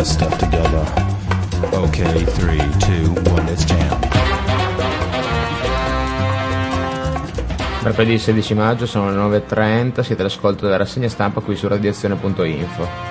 this stuff together. Okay, 3, 2, 1, let's jam. Mercoledì 16 maggio sono le 9.30, siete all'ascolto della rassegna stampa qui su radiazione.info.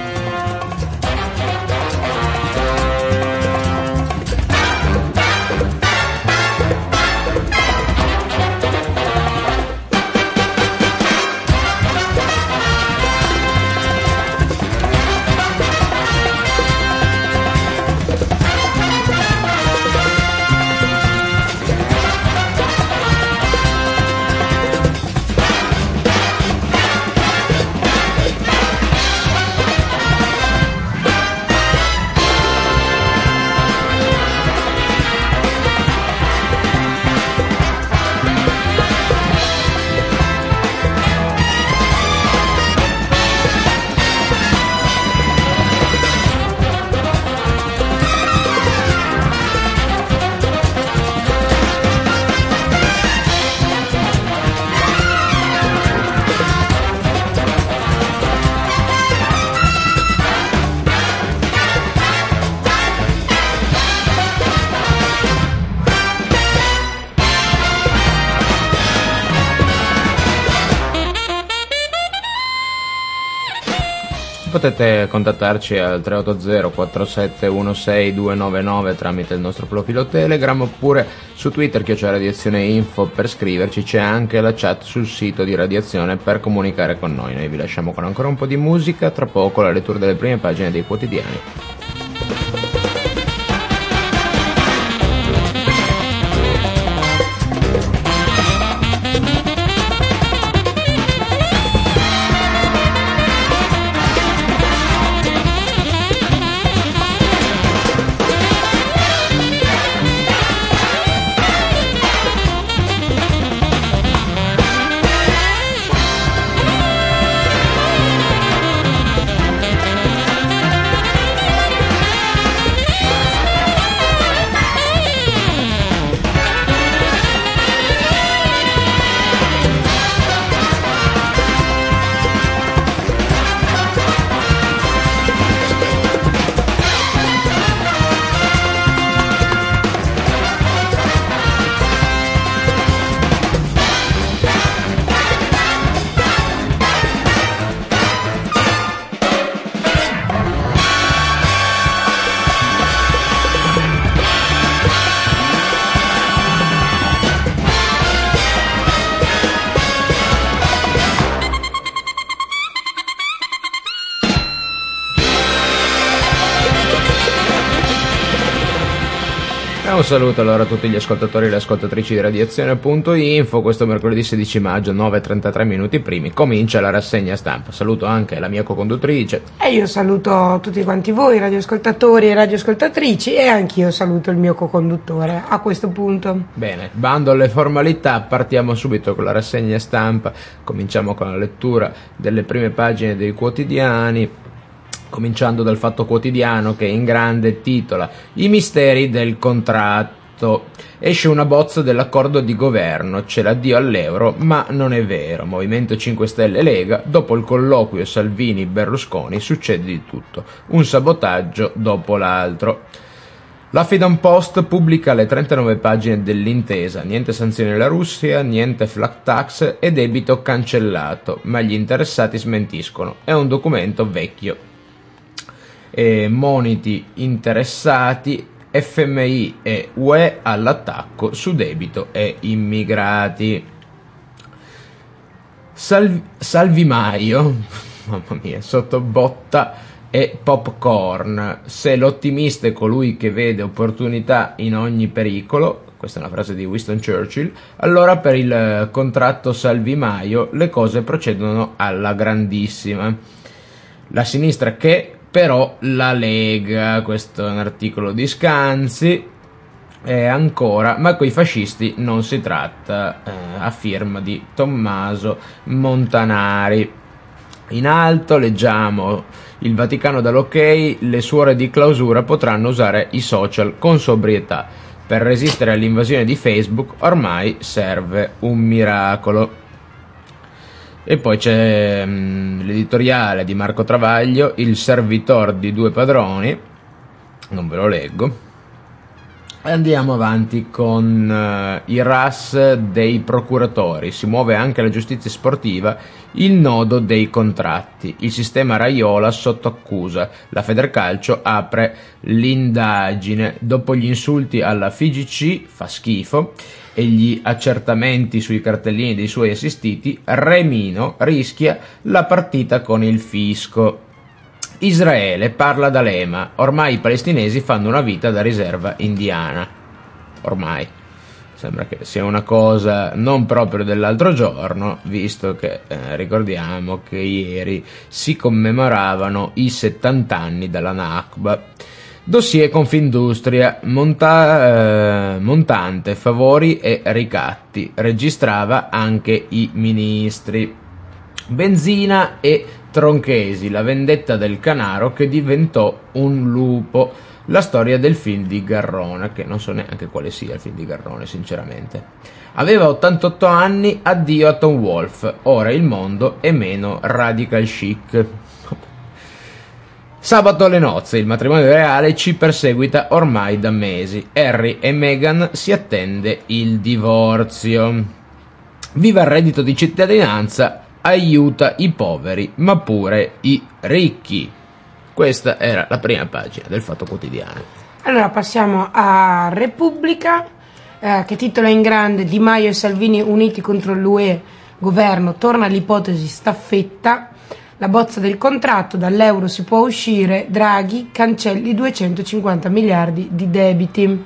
Potete contattarci al 380 4716 299 tramite il nostro profilo Telegram, oppure su Twitter @radiazione info per scriverci. C'è anche la chat sul sito di Radiazione per comunicare con noi. Noi vi lasciamo con ancora un po' di musica, tra poco la lettura delle prime pagine dei quotidiani. Un saluto allora a tutti gli ascoltatori e le ascoltatrici di Radiazione.info. Questo mercoledì 16 maggio, 9:33 minuti primi, comincia la rassegna stampa. Saluto anche la mia co-conduttrice. E io saluto tutti quanti voi, radioascoltatori e radioascoltatrici, e anch'io saluto il mio co-conduttore a questo punto. Bene, bando alle formalità, partiamo subito con la rassegna stampa. Cominciamo con la lettura delle prime pagine dei quotidiani, cominciando dal Fatto Quotidiano, che in grande titola "I misteri del contratto". Esce una bozza dell'accordo di governo, c'è l'addio all'euro, ma non è vero. Movimento 5 Stelle Lega, dopo il colloquio Salvini-Berlusconi succede di tutto, un sabotaggio dopo l'altro. L'Huffington Post pubblica le 39 pagine dell'intesa, niente sanzioni alla Russia, niente flat tax e debito cancellato, ma gli interessati smentiscono, è un documento vecchio. Moniti interessati, FMI e UE all'attacco su debito e immigrati. Salvi Maio, mamma mia, sotto botta e popcorn. Se l'ottimista è colui che vede opportunità in ogni pericolo, questa è una frase di Winston Churchill, allora per il contratto Salvi Maio le cose procedono alla grandissima. La sinistra che però la Lega, questo è un articolo di Scanzi, e ancora, ma coi fascisti non si tratta, a firma di Tommaso Montanari. In alto leggiamo: il Vaticano dà l'ok, le suore di clausura potranno usare i social con sobrietà. Per resistere all'invasione di Facebook ormai serve un miracolo. E poi c'è l'editoriale di Marco Travaglio, Il servitor di due padroni, non ve lo leggo. E andiamo avanti con i RAS dei procuratori. Si muove anche la giustizia sportiva, il nodo dei contratti. Il sistema Raiola sotto accusa. La Federcalcio apre l'indagine. Dopo gli insulti alla FIGC, fa schifo, e gli accertamenti sui cartellini dei suoi assistiti, Remino rischia la partita con il fisco. Israele parla d'Alema, ormai i palestinesi fanno una vita da riserva indiana. Ormai. Sembra che sia una cosa non proprio dell'altro giorno, visto che ricordiamo che ieri si commemoravano i 70 anni dalla Nakba. Dossier Confindustria, montante, favori e ricatti, registrava anche i ministri. Benzina e Tronchesi, la vendetta del Canaro che diventò un lupo, la storia del film di Garrone, che non so neanche quale sia il film di Garrone sinceramente. Aveva 88 anni, addio a Tom Wolfe, ora il mondo è meno radical chic. Sabato alle nozze, il matrimonio reale ci perseguita ormai da mesi. Harry e Meghan si attende il divorzio. Viva il reddito di cittadinanza, aiuta i poveri, ma pure i ricchi. Questa era la prima pagina del Fatto Quotidiano. Allora passiamo a Repubblica, che titola in grande: Di Maio e Salvini uniti contro l'UE, governo, torna l'ipotesi staffetta. La bozza del contratto, dall'euro si può uscire, Draghi cancelli 250 miliardi di debito.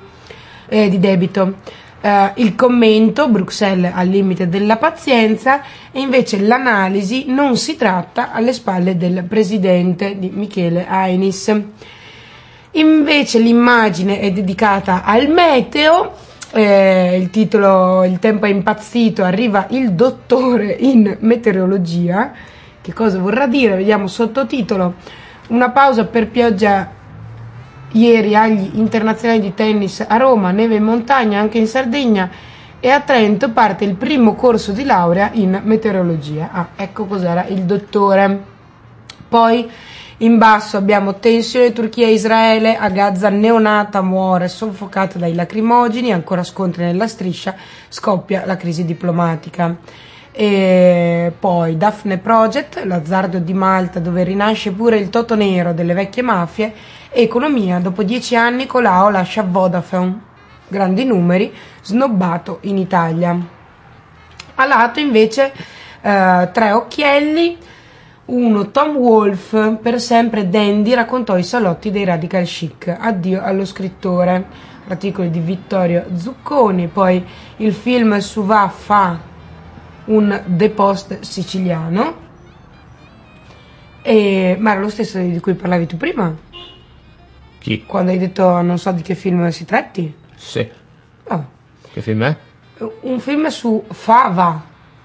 Il commento, Bruxelles al limite della pazienza, e invece l'analisi, non si tratta, alle spalle del presidente di Michele Ainis. Invece l'immagine è dedicata al meteo, il titolo: Il tempo è impazzito, arriva il dottore in meteorologia. Che cosa vorrà dire? Vediamo sottotitolo: una pausa per pioggia ieri agli internazionali di tennis a Roma, neve in montagna anche in Sardegna, e a Trento parte il primo corso di laurea in meteorologia. Ecco cos'era il dottore. Poi in basso abbiamo tensione Turchia-Israele, a Gaza neonata muore soffocata dai lacrimogeni, ancora scontri nella striscia, scoppia la crisi diplomatica. E poi Daphne Project, l'azzardo di Malta dove rinasce pure il toto nero delle vecchie mafie. Economia, dopo 10 anni Colau lascia Vodafone, grandi numeri, snobbato in Italia. A lato invece 3 occhielli, uno Tom Wolfe, per sempre dandy, raccontò i salotti dei radical chic, addio allo scrittore, articoli di Vittorio Zucconi. Poi il film su Fa, un The Post siciliano, ma era lo stesso di cui parlavi tu prima? Chi? Quando hai detto non so di che film si tratti? Sì. Oh. Che film è? Un film su Fava.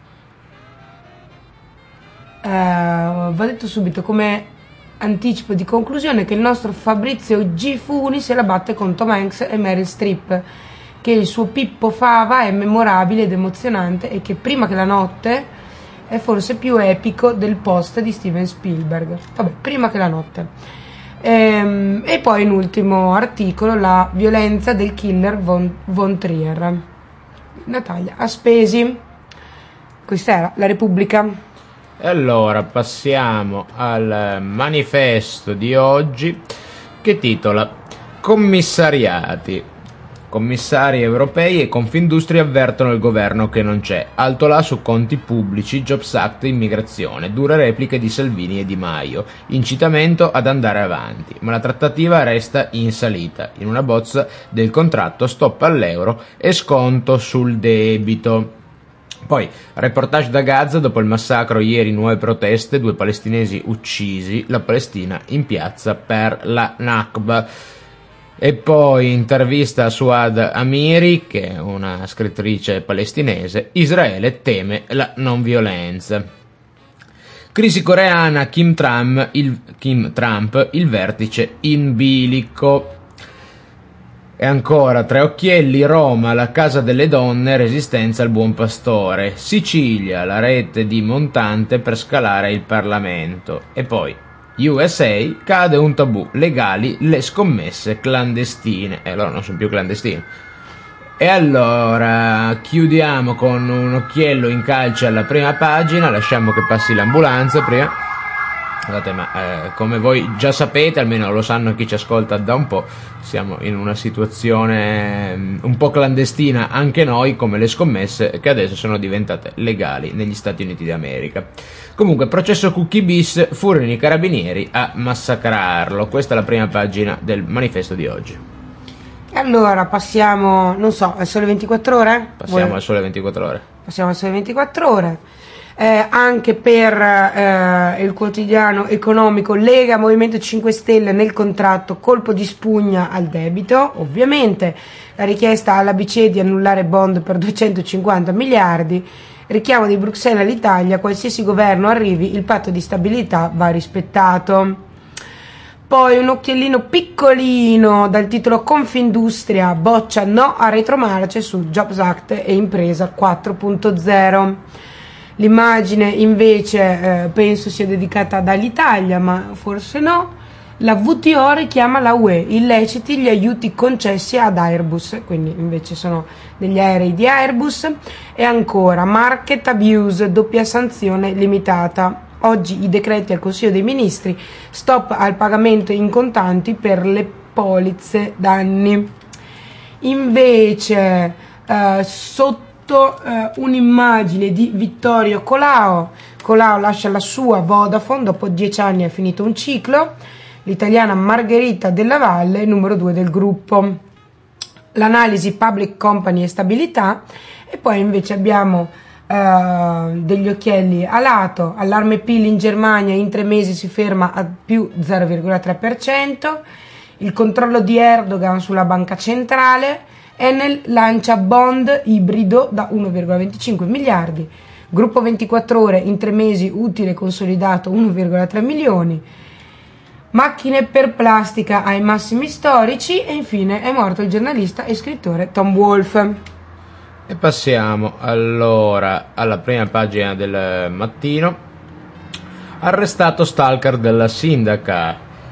Va detto subito come anticipo di conclusione che il nostro Fabrizio Gifuni se la batte con Tom Hanks e Meryl Streep, che il suo Pippo Fava è memorabile ed emozionante e che Prima che la notte è forse più epico del Post di Steven Spielberg. Vabbè, Prima che la notte. E poi in ultimo articolo la violenza del killer von Trier. Natalia Aspesi. Questa era la Repubblica. E allora passiamo al manifesto di oggi, che titola Commissariati. Commissari europei e Confindustria avvertono il governo che non c'è. Alto là su conti pubblici, Jobs Act, immigrazione. Dure repliche di Salvini e Di Maio. Incitamento ad andare avanti. Ma la trattativa resta in salita. In una bozza del contratto stop all'euro e sconto sul debito. Poi, reportage da Gaza, dopo il massacro ieri, nuove proteste, 2 palestinesi uccisi, la Palestina in piazza per la Nakba. E poi intervista a Suad Amiri, che è una scrittrice palestinese, Israele teme la non violenza. Crisi coreana, Kim Trump, il vertice in bilico. E ancora, Tre Occhielli, Roma, la casa delle donne, resistenza al buon pastore. Sicilia, la rete di Montante per scalare il Parlamento. E poi, USA, cade un tabù, legali le scommesse clandestine. E allora non sono più clandestine. E allora, chiudiamo con un occhiello in calce alla prima pagina, lasciamo che passi l'ambulanza prima. Scusate, ma come voi già sapete, almeno lo sanno chi ci ascolta da un po', siamo in una situazione un po' clandestina anche noi, come le scommesse che adesso sono diventate legali negli Stati Uniti d'America. Comunque, processo Cucchi bis, furono i carabinieri a massacrarlo. Questa è la prima pagina del manifesto di oggi. Allora, passiamo, non so, al Sole 24 Ore? Passiamo al Sole 24 Ore. Passiamo al Sole 24 Ore. Anche per il quotidiano economico, Lega Movimento 5 Stelle nel contratto, colpo di spugna al debito, ovviamente la richiesta alla BCE di annullare bond per 250 miliardi, richiamo di Bruxelles all'Italia, qualsiasi governo arrivi il patto di stabilità va rispettato. Poi un occhiellino piccolino dal titolo Confindustria boccia no a retromarce su Jobs Act e Impresa 4.0. L'immagine invece penso sia dedicata dall'Italia, ma forse no. La WTO richiama la UE, illeciti gli aiuti concessi ad Airbus, quindi invece sono degli aerei di Airbus. E ancora, market abuse, doppia sanzione limitata. Oggi i decreti al Consiglio dei Ministri, stop al pagamento in contanti per le polizze danni. Invece sotto un'immagine di Vittorio Colao lascia la sua Vodafone, dopo 10 anni è finito un ciclo. L'italiana Margherita Della Valle, numero 2 del gruppo. L'analisi Public Company e stabilità. E poi invece abbiamo degli occhielli a lato. Allarme PIL in Germania in 3 mesi si ferma a più 0,3%. Il controllo di Erdogan sulla banca centrale. Enel lancia bond ibrido da 1,25 miliardi. Gruppo 24 Ore in 3 mesi utile consolidato 1,3 milioni. Macchine per plastica ai massimi storici. E infine è morto il giornalista e scrittore Tom Wolfe. E passiamo allora alla prima pagina del Mattino. Arrestato stalker della sindaca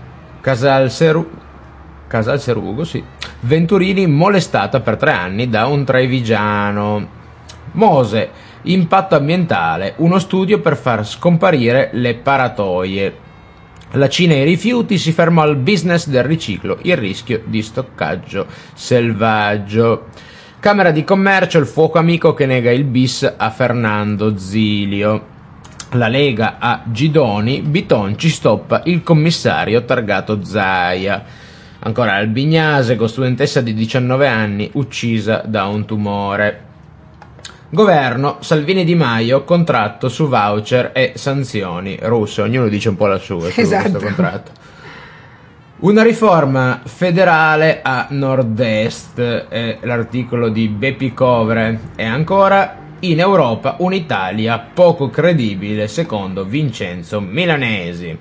Casalserugo, sì. Venturini molestata per 3 anni da un trevigiano. Mose, impatto ambientale, uno studio per far scomparire le paratoie. La Cina e i rifiuti, si ferma al business del riciclo, il rischio di stoccaggio selvaggio. Camera di commercio, il fuoco amico che nega il bis a Fernando Zilio. La Lega a Gidoni, Bitonci stoppa il commissario targato Zaia. Ancora Albignase, studentessa di 19 anni uccisa da un tumore. Governo, Salvini Di Maio, contratto su voucher e sanzioni russe. Ognuno dice un po' la sua su questo contratto. Una riforma federale a nord-est, è l'articolo di Beppi Covre. E ancora, in Europa un'Italia poco credibile secondo Vincenzo Milanesi.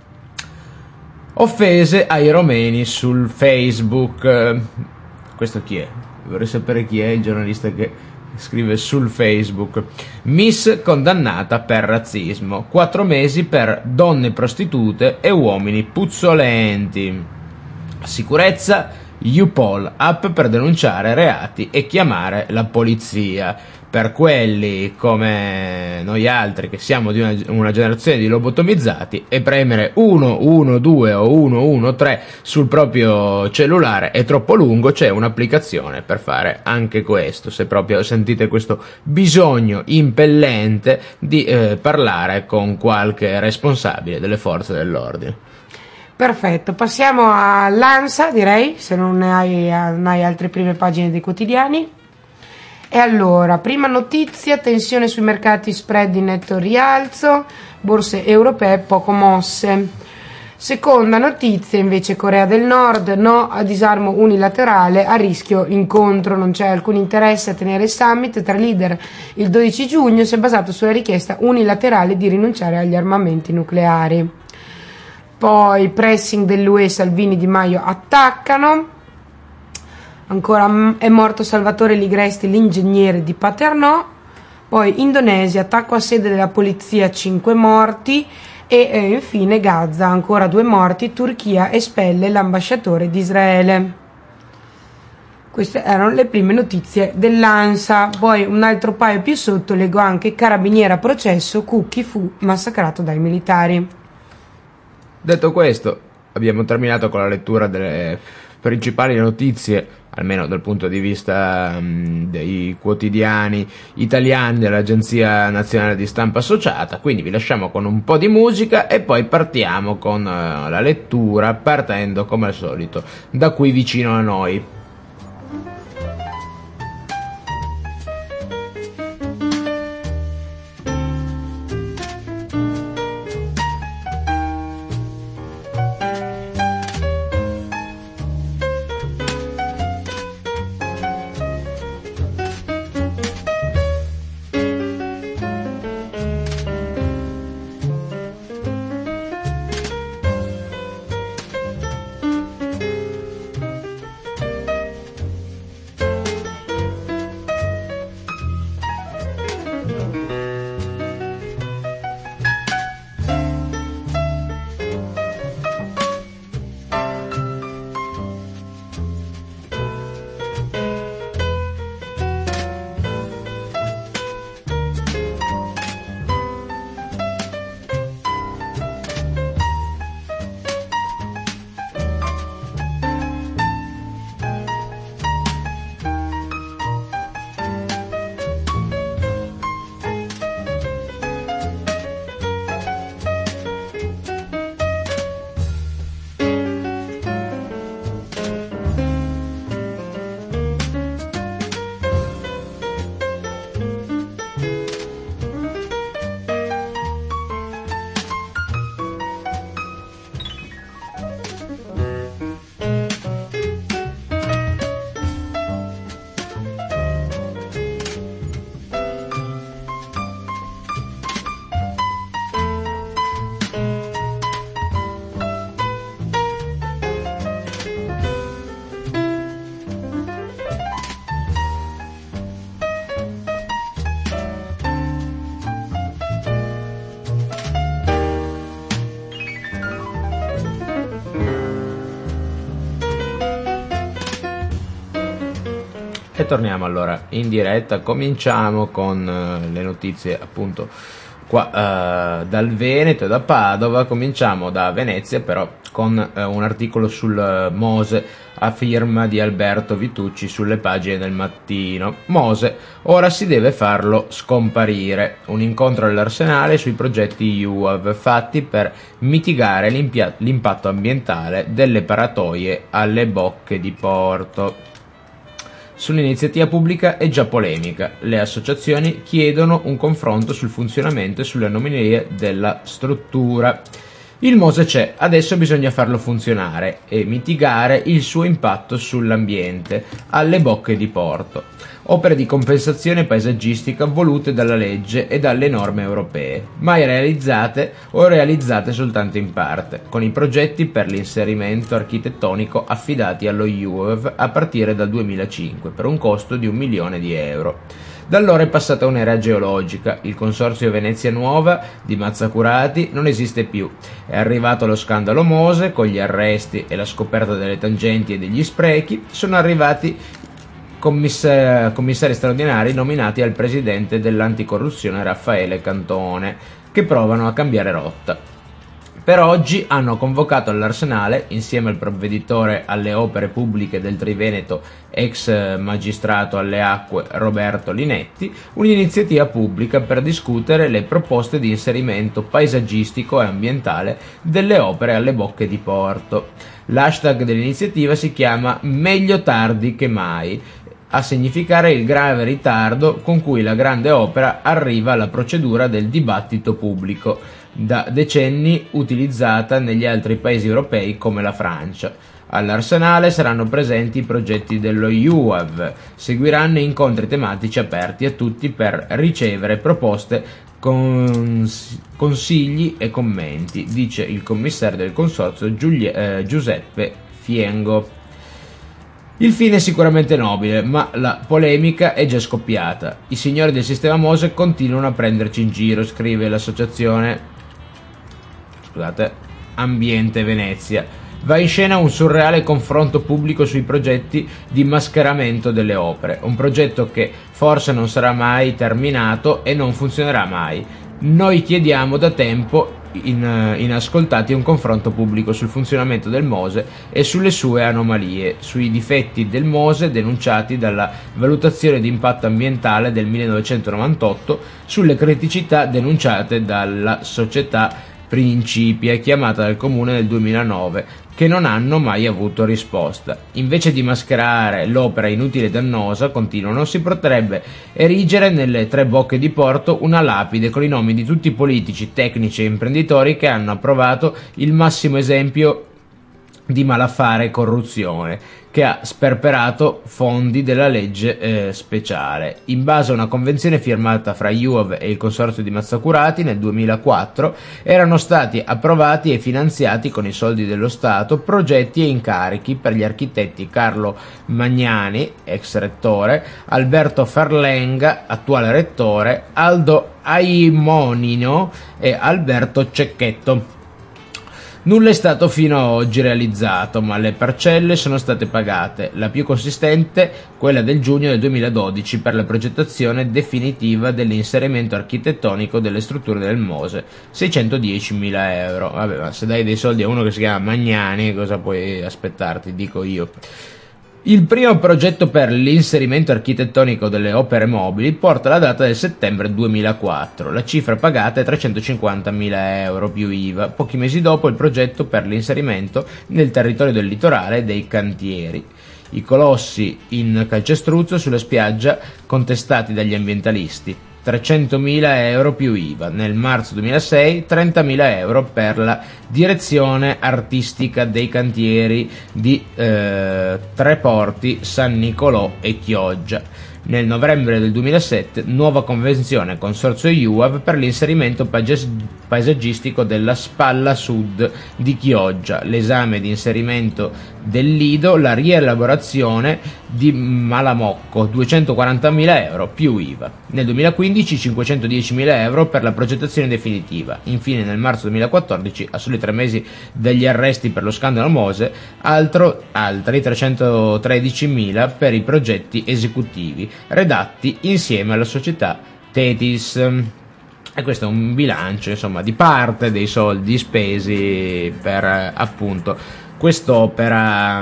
Offese ai romeni sul Facebook. Questo chi è? Vorrei sapere chi è il giornalista che scrive sul Facebook. Miss condannata per razzismo. 4 mesi per donne prostitute e uomini puzzolenti. Sicurezza, YouPol, app per denunciare reati e chiamare la polizia. Per quelli come noi altri che siamo di una generazione di lobotomizzati, e premere 112 o 113 sul proprio cellulare è troppo lungo. C'è un'applicazione per fare anche questo, se proprio sentite questo bisogno impellente di parlare con qualche responsabile delle forze dell'ordine. Perfetto, passiamo all'ANSA, direi, se non hai altre prime pagine dei quotidiani. E allora, prima notizia, tensione sui mercati, spread in netto rialzo, borse europee poco mosse. Seconda notizia invece, Corea del Nord, no a disarmo unilaterale, a rischio incontro, non c'è alcun interesse a tenere il summit tra leader il 12 giugno, si è basato sulla richiesta unilaterale di rinunciare agli armamenti nucleari. Poi pressing dell'UE, Salvini Di Maio attaccano. Ancora è morto Salvatore Ligresti, l'ingegnere di Paternò. Poi Indonesia, attacco a sede della polizia, 5 morti. E infine Gaza, ancora 2 morti. Turchia espelle l'ambasciatore di Israele. Queste erano le prime notizie dell'ANSA. Poi un altro paio più sotto leggo anche carabinieri a processo, Cucchi fu massacrato dai militari. Detto questo, abbiamo terminato con la lettura delle principali notizie, almeno dal punto di vista dei quotidiani italiani dell'Agenzia Nazionale di Stampa Associata, quindi vi lasciamo con un po' di musica e poi partiamo con la lettura, partendo come al solito da qui vicino a noi. E torniamo allora in diretta, cominciamo con le notizie appunto qua dal Veneto e da Padova. Cominciamo da Venezia però con un articolo sul Mose a firma di Alberto Vitucci sulle pagine del Mattino. Mose, ora si deve farlo scomparire. Un incontro all'Arsenale sui progetti UAV fatti per mitigare l'impatto ambientale delle paratoie alle bocche di porto. Sull'iniziativa pubblica è già polemica. Le associazioni chiedono un confronto sul funzionamento e sulle anomalie della struttura. Il Mose c'è, adesso bisogna farlo funzionare e mitigare il suo impatto sull'ambiente alle bocche di porto. Opere di compensazione paesaggistica volute dalla legge e dalle norme europee, mai realizzate o realizzate soltanto in parte, con i progetti per l'inserimento architettonico affidati allo UAV a partire dal 2005 per un costo di 1 milione di euro. Da allora è passata un'era geologica, il consorzio Venezia Nuova di Mazzacurati non esiste più, è arrivato lo scandalo Mose con gli arresti e la scoperta delle tangenti e degli sprechi, sono arrivati commissari straordinari nominati al presidente dell'anticorruzione Raffaele Cantone, che provano a cambiare rotta. Per oggi hanno convocato all'Arsenale, insieme al provveditore alle opere pubbliche del Triveneto, ex magistrato alle acque Roberto Linetti, un'iniziativa pubblica per discutere le proposte di inserimento paesaggistico e ambientale delle opere alle bocche di porto. L'hashtag dell'iniziativa si chiama Meglio tardi che mai, a significare il grave ritardo con cui la grande opera arriva alla procedura del dibattito pubblico, da decenni utilizzata negli altri paesi europei come la Francia. All'Arsenale saranno presenti i progetti dello UAV, seguiranno incontri tematici aperti a tutti per ricevere proposte, consigli e commenti, dice il commissario del consorzio Giuseppe Fiengo. Il fine è sicuramente nobile, ma la polemica è già scoppiata. I signori del sistema Mose continuano a prenderci in giro, scrive l'associazione Ambiente Venezia. Va in scena un surreale confronto pubblico sui progetti di mascheramento delle opere, un progetto che forse non sarà mai terminato e non funzionerà mai. Noi chiediamo da tempo inascoltati un confronto pubblico sul funzionamento del Mose e sulle sue anomalie, sui difetti del Mose denunciati dalla valutazione di impatto ambientale del 1998, sulle criticità denunciate dalla società Principia, chiamata dal comune nel 2009, che non hanno mai avuto risposta. Invece di mascherare l'opera inutile e dannosa, continuano, si potrebbe erigere nelle tre bocche di porto una lapide con i nomi di tutti i politici, tecnici e imprenditori che hanno approvato il massimo esempio di malaffare e corruzione, che ha sperperato fondi della legge speciale. In base a una convenzione firmata fra UAV e il consorzio di Mazzacurati nel 2004 erano stati approvati e finanziati con i soldi dello Stato progetti e incarichi per gli architetti Carlo Magnani, ex rettore, Alberto Ferlenga, attuale rettore, Aldo Aimonino e Alberto Cecchetto. Nulla è stato fino ad oggi realizzato, ma le parcelle sono state pagate, la più consistente quella del giugno del 2012 per la progettazione definitiva dell'inserimento architettonico delle strutture del Mose, 610.000 euro. Vabbè, ma se dai dei soldi a uno che si chiama Magnani, cosa puoi aspettarti, dico io. Il primo progetto per l'inserimento architettonico delle opere mobili porta la data del settembre 2004. La cifra pagata è 350.000 euro più IVA. Pochi mesi dopo il progetto per l'inserimento nel territorio del litorale dei cantieri. I colossi in calcestruzzo sulla spiaggia contestati dagli ambientalisti. 300.000 euro più IVA. Nel marzo 2006 30.000 euro per la direzione artistica dei cantieri di Tre Porti, San Nicolò e Chioggia. Nel novembre del 2007 nuova convenzione consorzio UAV per l'inserimento paesaggistico della spalla sud di Chioggia, l'esame di inserimento del lido, la rielaborazione di Malamocco, 240.000 euro più IVA. Nel 2015 510.000 euro per la progettazione definitiva. Infine nel marzo 2014, a soli 3 mesi dagli arresti per lo scandalo Mose, altri 313.000 per i progetti esecutivi redatti insieme alla società Tetis. E questo è un bilancio, insomma, di parte dei soldi spesi per appunto quest'opera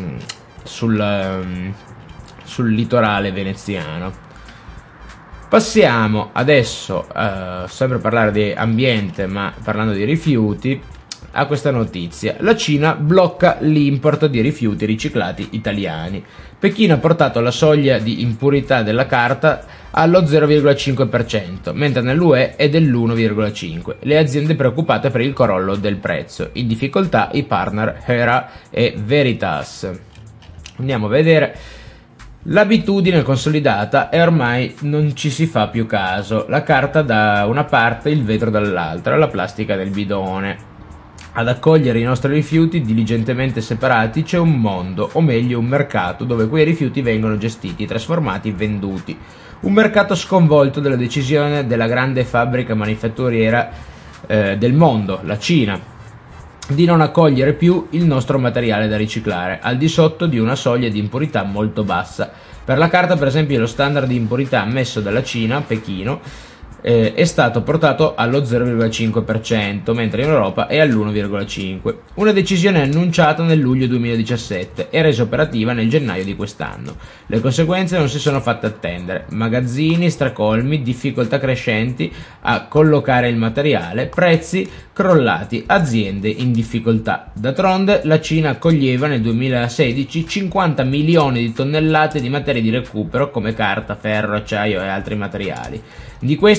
sul litorale veneziano. Passiamo adesso, sempre a parlare di ambiente, ma parlando di rifiuti, a questa notizia. La Cina blocca l'import di rifiuti riciclati italiani. Pechino ha portato la soglia di impurità della carta allo 0,5%, mentre nell'UE è dell'1,5%. Le aziende preoccupate per il crollo del prezzo. In difficoltà i partner Hera e Veritas. Andiamo a vedere. L'abitudine consolidata e ormai non ci si fa più caso. La carta da una parte, il vetro dall'altra, la plastica del bidone. Ad accogliere i nostri rifiuti diligentemente separati c'è un mondo, o meglio un mercato, dove quei rifiuti vengono gestiti, trasformati, venduti. Un mercato sconvolto dalla decisione della grande fabbrica manifatturiera del mondo, la Cina, di non accogliere più il nostro materiale da riciclare, al di sotto di una soglia di impurità molto bassa. Per la carta, per esempio, lo standard di impurità ammesso dalla Cina, Pechino, è stato portato allo 0,5%, mentre in Europa è all'1,5%. Una decisione annunciata nel luglio 2017 e resa operativa nel gennaio di quest'anno. Le conseguenze non si sono fatte attendere: magazzini stracolmi, difficoltà crescenti a collocare il materiale, prezzi crollati, aziende in difficoltà. D'altronde la Cina accoglieva nel 2016 50 milioni di tonnellate di materie di recupero come carta, ferro, acciaio e altri materiali. Di queste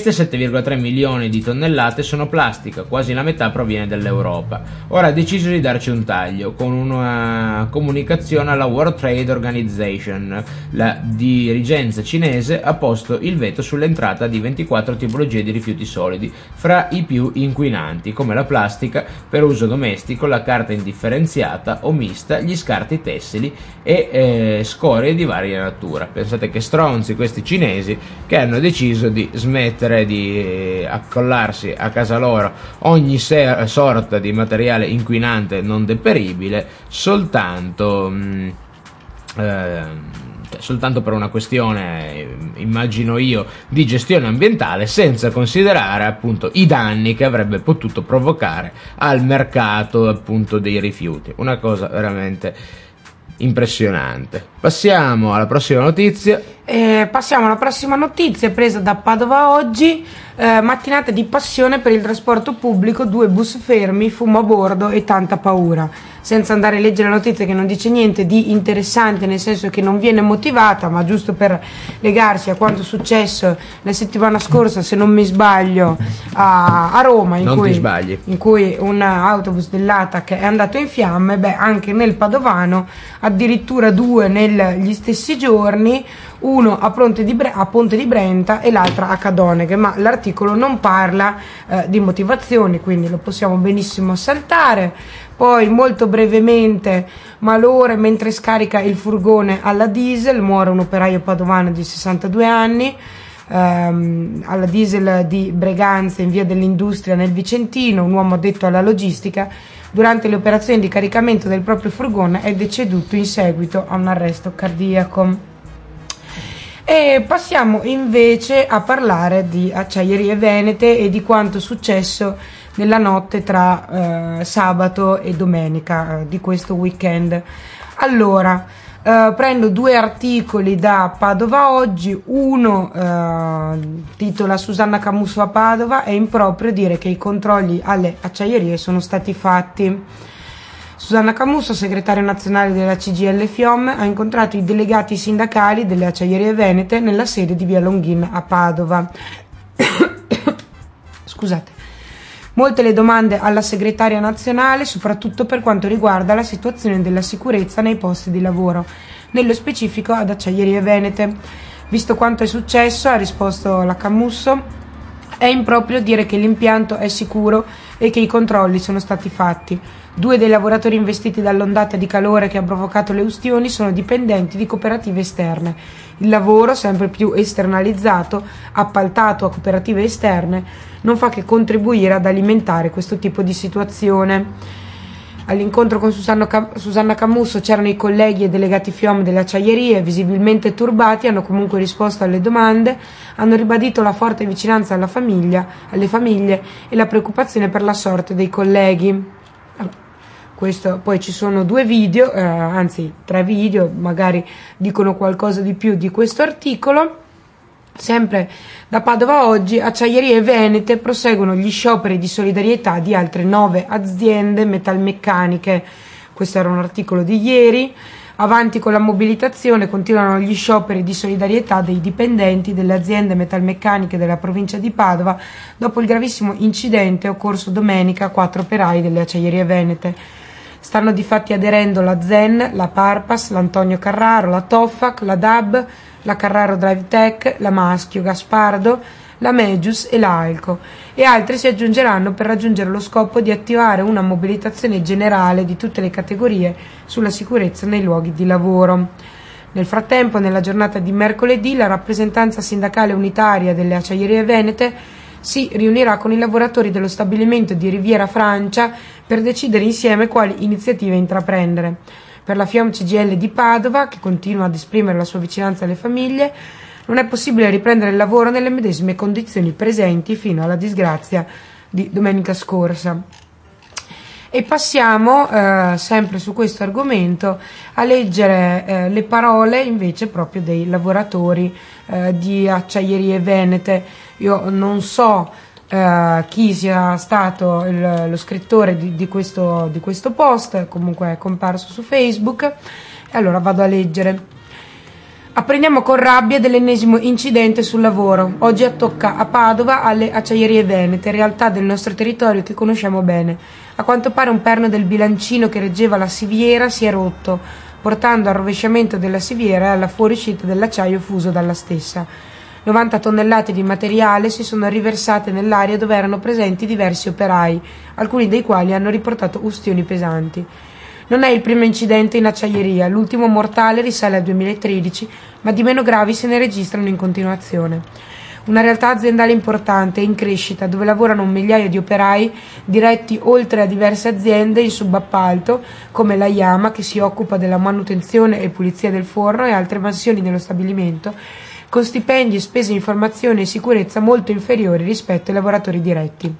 Queste 7,3 milioni di tonnellate sono plastica, quasi la metà proviene dall'Europa. Ora ha deciso di darci un taglio con una comunicazione alla World Trade Organization. La dirigenza cinese ha posto il veto sull'entrata di 24 tipologie di rifiuti solidi, fra i più inquinanti, come la plastica per uso domestico, la carta indifferenziata o mista, gli scarti tessili e scorie di varia natura. Pensate che stronzi questi cinesi, che hanno deciso di smettere di accollarsi a casa loro ogni sorta di materiale inquinante non deperibile soltanto per una questione, immagino io, di gestione ambientale, senza considerare appunto i danni che avrebbe potuto provocare al mercato appunto dei rifiuti. Una cosa veramente impressionante. Passiamo alla prossima notizia. Presa da Padova Oggi. Mattinata di passione per il trasporto pubblico, 2 bus fermi, fumo a bordo e tanta paura. Senza andare a leggere la notizia, che non dice niente di interessante, nel senso che non viene motivata, ma giusto per legarsi a quanto è successo la settimana scorsa, se non mi sbaglio, a Roma, in cui un autobus dell'ATAC è andato in fiamme. Anche nel Padovano addirittura 2 negli stessi giorni, uno a Ponte di Brenta e l'altra a Cadoneghe, ma l'articolo non parla di motivazioni, quindi lo possiamo benissimo saltare. Poi molto brevemente, malore mentre scarica il furgone alla diesel, muore un operaio padovano di 62 anni, alla diesel di Breganze in via dell'Industria nel Vicentino. Un uomo addetto alla logistica durante le operazioni di caricamento del proprio furgone è deceduto in seguito a un arresto cardiaco. E passiamo invece a parlare di Acciaierie Venete e di quanto è successo nella notte tra sabato e domenica di questo weekend. Allora, prendo 2 articoli da Padova Oggi. Uno titola Susanna Camusso a Padova, è improprio dire che i controlli alle acciaierie sono stati fatti. Susanna Camusso, segretaria nazionale della CGIL FIOM, ha incontrato i delegati sindacali delle Acciaierie Venete nella sede di via Longhin a Padova. Scusate. Molte le domande alla segretaria nazionale, soprattutto per quanto riguarda la situazione della sicurezza nei posti di lavoro, nello specifico ad Acciaierie Venete. Visto quanto è successo, ha risposto la Camusso, è improprio dire che l'impianto è sicuro e che i controlli sono stati fatti. 2 dei lavoratori investiti dall'ondata di calore che ha provocato le ustioni sono dipendenti di cooperative esterne. Il lavoro, sempre più esternalizzato, appaltato a cooperative esterne, non fa che contribuire ad alimentare questo tipo di situazione. All'incontro con Susanna Camusso c'erano i colleghi e delegati FIOM delle acciaierie, visibilmente turbati, hanno comunque risposto alle domande, hanno ribadito la forte vicinanza alle famiglie e la preoccupazione per la sorte dei colleghi. Poi ci sono 2 video, anzi 3 video, magari dicono qualcosa di più di questo articolo. Sempre da Padova Oggi, Acciaierie Venete proseguono gli scioperi di solidarietà di altre 9 aziende metalmeccaniche. Questo era un articolo di ieri. Avanti con la mobilitazione, continuano gli scioperi di solidarietà dei dipendenti delle aziende metalmeccaniche della provincia di Padova dopo il gravissimo incidente occorso domenica a 4 operai delle Acciaierie Venete. Stanno difatti aderendo la Zen, la Parpas, l'Antonio Carraro, la Toffac, la DAB, la Carraro Drive Tech, la Maschio, Gaspardo, la Megius e la Alco, e altri si aggiungeranno per raggiungere lo scopo di attivare una mobilitazione generale di tutte le categorie sulla sicurezza nei luoghi di lavoro. Nel frattempo, nella giornata di mercoledì, la rappresentanza sindacale unitaria delle Acciaierie Venete si riunirà con i lavoratori dello stabilimento di Riviera Francia per decidere insieme quali iniziative intraprendere. Per la FIOM CGIL di Padova, che continua ad esprimere la sua vicinanza alle famiglie, non è possibile riprendere il lavoro nelle medesime condizioni presenti fino alla disgrazia di domenica scorsa. E passiamo, sempre su questo argomento, a leggere le parole invece proprio dei lavoratori di Acciaierie Venete. Io non so chi sia stato lo scrittore di questo post, comunque è comparso su Facebook, e allora vado a leggere. Apprendiamo con rabbia dell'ennesimo incidente sul lavoro. Oggi tocca a Padova alle Acciaierie Venete, realtà del nostro territorio che conosciamo bene. A quanto pare un perno del bilancino che reggeva la siviera si è rotto, portando al rovesciamento della siviera e alla fuoriuscita dell'acciaio fuso dalla stessa. 90 tonnellate di materiale si sono riversate nell'area dove erano presenti diversi operai, alcuni dei quali hanno riportato ustioni pesanti. Non è il primo incidente in acciaieria, l'ultimo mortale risale al 2013, ma di meno gravi se ne registrano in continuazione. Una realtà aziendale importante e in crescita, dove lavorano un migliaio di operai diretti oltre a diverse aziende in subappalto, come la Yama, che si occupa della manutenzione e pulizia del forno, e altre mansioni dello stabilimento, con stipendi e spese in formazione e sicurezza molto inferiori rispetto ai lavoratori diretti.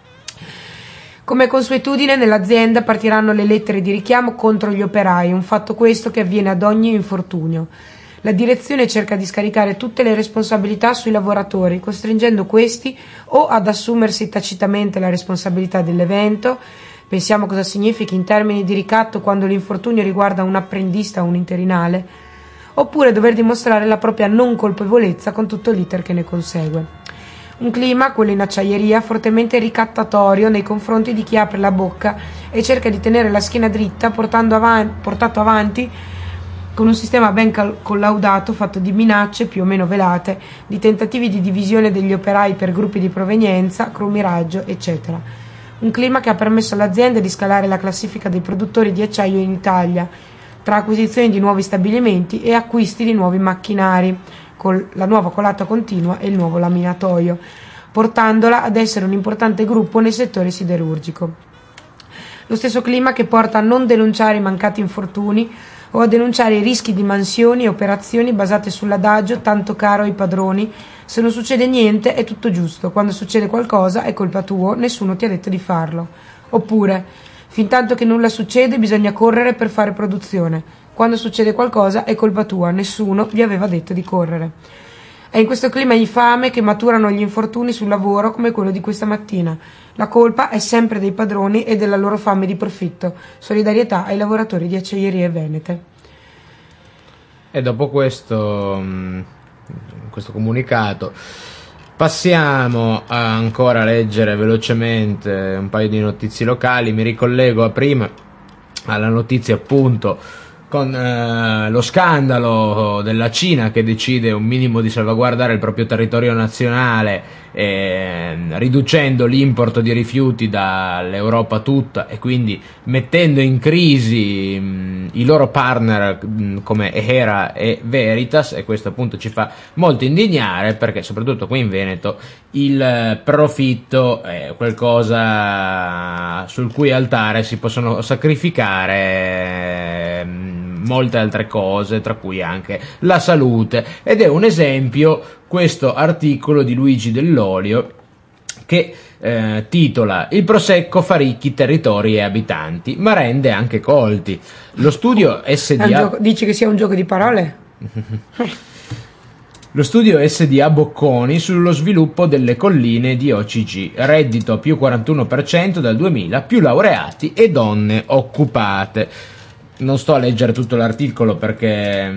Come consuetudine nell'azienda partiranno le lettere di richiamo contro gli operai, un fatto questo che avviene ad ogni infortunio. La direzione cerca di scaricare tutte le responsabilità sui lavoratori, costringendo questi o ad assumersi tacitamente la responsabilità dell'evento. Pensiamo cosa significhi in termini di ricatto quando l'infortunio riguarda un apprendista o un interinale, oppure dover dimostrare la propria non colpevolezza con tutto l'iter che ne consegue. Un clima, quello in acciaieria, fortemente ricattatorio nei confronti di chi apre la bocca e cerca di tenere la schiena dritta, portato avanti con un sistema ben collaudato fatto di minacce più o meno velate, di tentativi di divisione degli operai per gruppi di provenienza, crumiraggio, eccetera. Un clima che ha permesso all'azienda di scalare la classifica dei produttori di acciaio in Italia, tra acquisizioni di nuovi stabilimenti e acquisti di nuovi macchinari, con la nuova colata continua e il nuovo laminatoio, portandola ad essere un importante gruppo nel settore siderurgico. Lo stesso clima che porta a non denunciare i mancati infortuni o a denunciare i rischi di mansioni e operazioni basate sull'adagio tanto caro ai padroni: se non succede niente è tutto giusto, quando succede qualcosa è colpa tua, nessuno ti ha detto di farlo. Oppure, fintanto che nulla succede bisogna correre per fare produzione, quando succede qualcosa è colpa tua, nessuno vi aveva detto di correre. È in questo clima infame che maturano gli infortuni sul lavoro come quello di questa mattina. La colpa è sempre dei padroni e della loro fame di profitto. Solidarietà ai lavoratori di Acciaierie Venete. E dopo questo comunicato passiamo a ancora leggere velocemente un paio di notizie locali. Mi ricollego a prima alla notizia appunto con lo scandalo della Cina che decide un minimo di salvaguardare il proprio territorio nazionale, riducendo l'import di rifiuti dall'Europa tutta e quindi mettendo in crisi i loro partner come Hera e Veritas, e questo appunto ci fa molto indignare perché soprattutto qui in Veneto il profitto è qualcosa sul cui altare si possono sacrificare molte altre cose, tra cui anche la salute, ed è un esempio questo articolo di Luigi Dell'Olio che titola "Il prosecco fa ricchi territori e abitanti, ma rende anche colti". Lo studio SDA... Dici che sia un gioco di parole? Lo studio SDA Bocconi sullo sviluppo delle colline di OCG, reddito più 41% dal 2000, più laureati e donne occupate. Non sto a leggere tutto l'articolo perché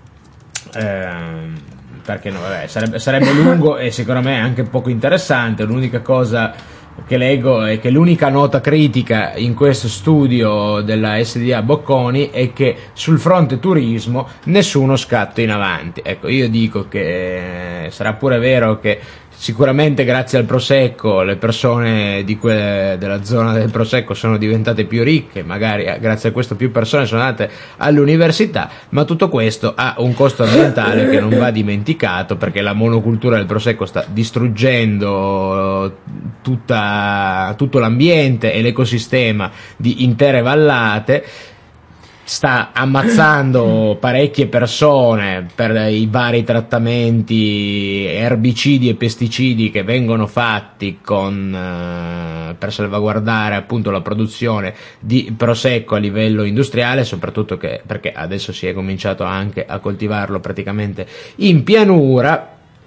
no, vabbè, sarebbe lungo e sicuramente anche poco interessante. L'unica cosa che leggo è che l'unica nota critica in questo studio della SDA Bocconi è che sul fronte turismo nessuno scatto in avanti. Ecco, io dico che sarà pure vero che sicuramente grazie al Prosecco le persone della zona del Prosecco sono diventate più ricche, magari grazie a questo più persone sono andate all'università, ma tutto questo ha un costo ambientale che non va dimenticato, perché la monocultura del Prosecco sta distruggendo tutto l'ambiente e l'ecosistema di intere vallate, sta ammazzando parecchie persone per i vari trattamenti erbicidi e pesticidi che vengono fatti per salvaguardare appunto la produzione di prosecco a livello industriale, soprattutto perché adesso si è cominciato anche a coltivarlo praticamente in pianura.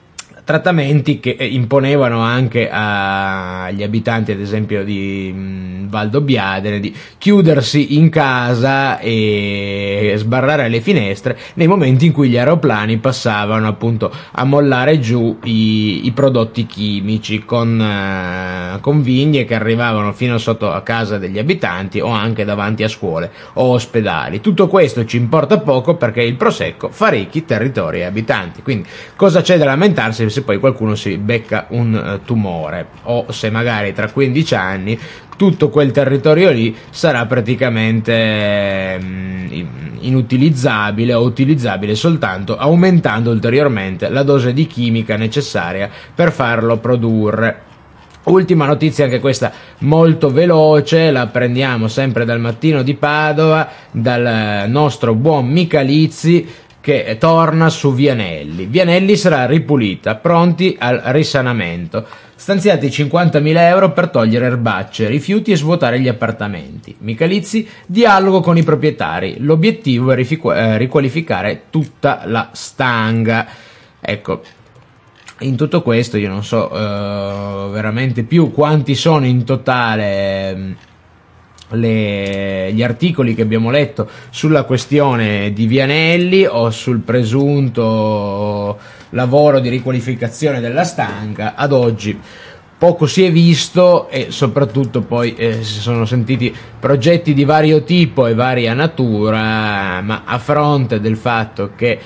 trattamenti che imponevano anche agli abitanti, ad esempio di Valdobbiadene, di chiudersi in casa e sbarrare le finestre nei momenti in cui gli aeroplani passavano appunto a mollare giù i prodotti chimici con vigne che arrivavano fino sotto a casa degli abitanti o anche davanti a scuole o ospedali. Tutto questo ci importa poco perché il Prosecco fa ricchi territori e abitanti, quindi cosa c'è da lamentarsi se poi qualcuno si becca un tumore o se magari tra 15 anni tutto quel territorio lì sarà praticamente inutilizzabile o utilizzabile soltanto aumentando ulteriormente la dose di chimica necessaria per farlo produrre. Ultima notizia, anche questa molto veloce, la prendiamo sempre dal Mattino di Padova, dal nostro buon Michalizzi, che torna su Vianelli. Vianelli sarà ripulita, pronti al risanamento. Stanziati 50.000 euro per togliere erbacce, rifiuti e svuotare gli appartamenti. Michalizzi, dialogo con i proprietari. L'obiettivo è riqualificare tutta la stanga. Ecco, in tutto questo io non so veramente più quanti sono in totale gli articoli che abbiamo letto sulla questione di Vianelli o sul presunto lavoro di riqualificazione della stanga. Ad oggi poco si è visto e soprattutto poi si sono sentiti progetti di vario tipo e varia natura, ma a fronte del fatto che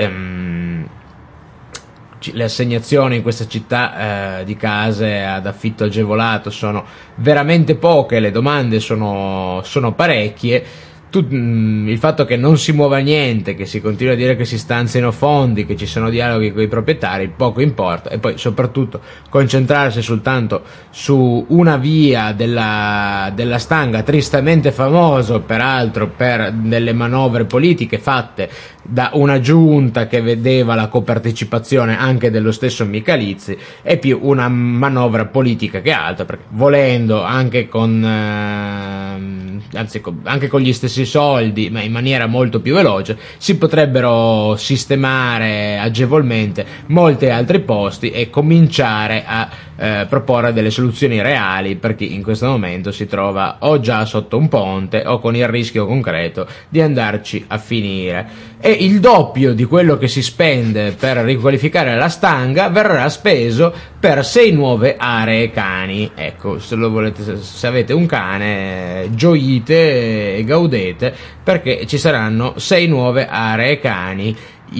le assegnazioni in questa città di case ad affitto agevolato sono veramente poche, le domande sono parecchie. Il fatto che non si muova niente, che si continua a dire che si stanziano fondi, che ci sono dialoghi con i proprietari, poco importa, e poi soprattutto concentrarsi soltanto su una via della stanga, tristemente famoso peraltro per delle manovre politiche fatte da una giunta che vedeva la copartecipazione anche dello stesso Michalizzi, è più una manovra politica che altro, perché volendo anche anche con gli stessi soldi, ma in maniera molto più veloce, si potrebbero sistemare agevolmente molti altri posti e cominciare a proporre delle soluzioni reali per chi in questo momento si trova o già sotto un ponte o con il rischio concreto di andarci a finire. E il doppio di quello che si spende per riqualificare la stanga verrà speso per 6 nuove aree cani. Ecco, se lo volete, se avete un cane, gioite e gaudete, perché ci saranno 6 nuove aree cani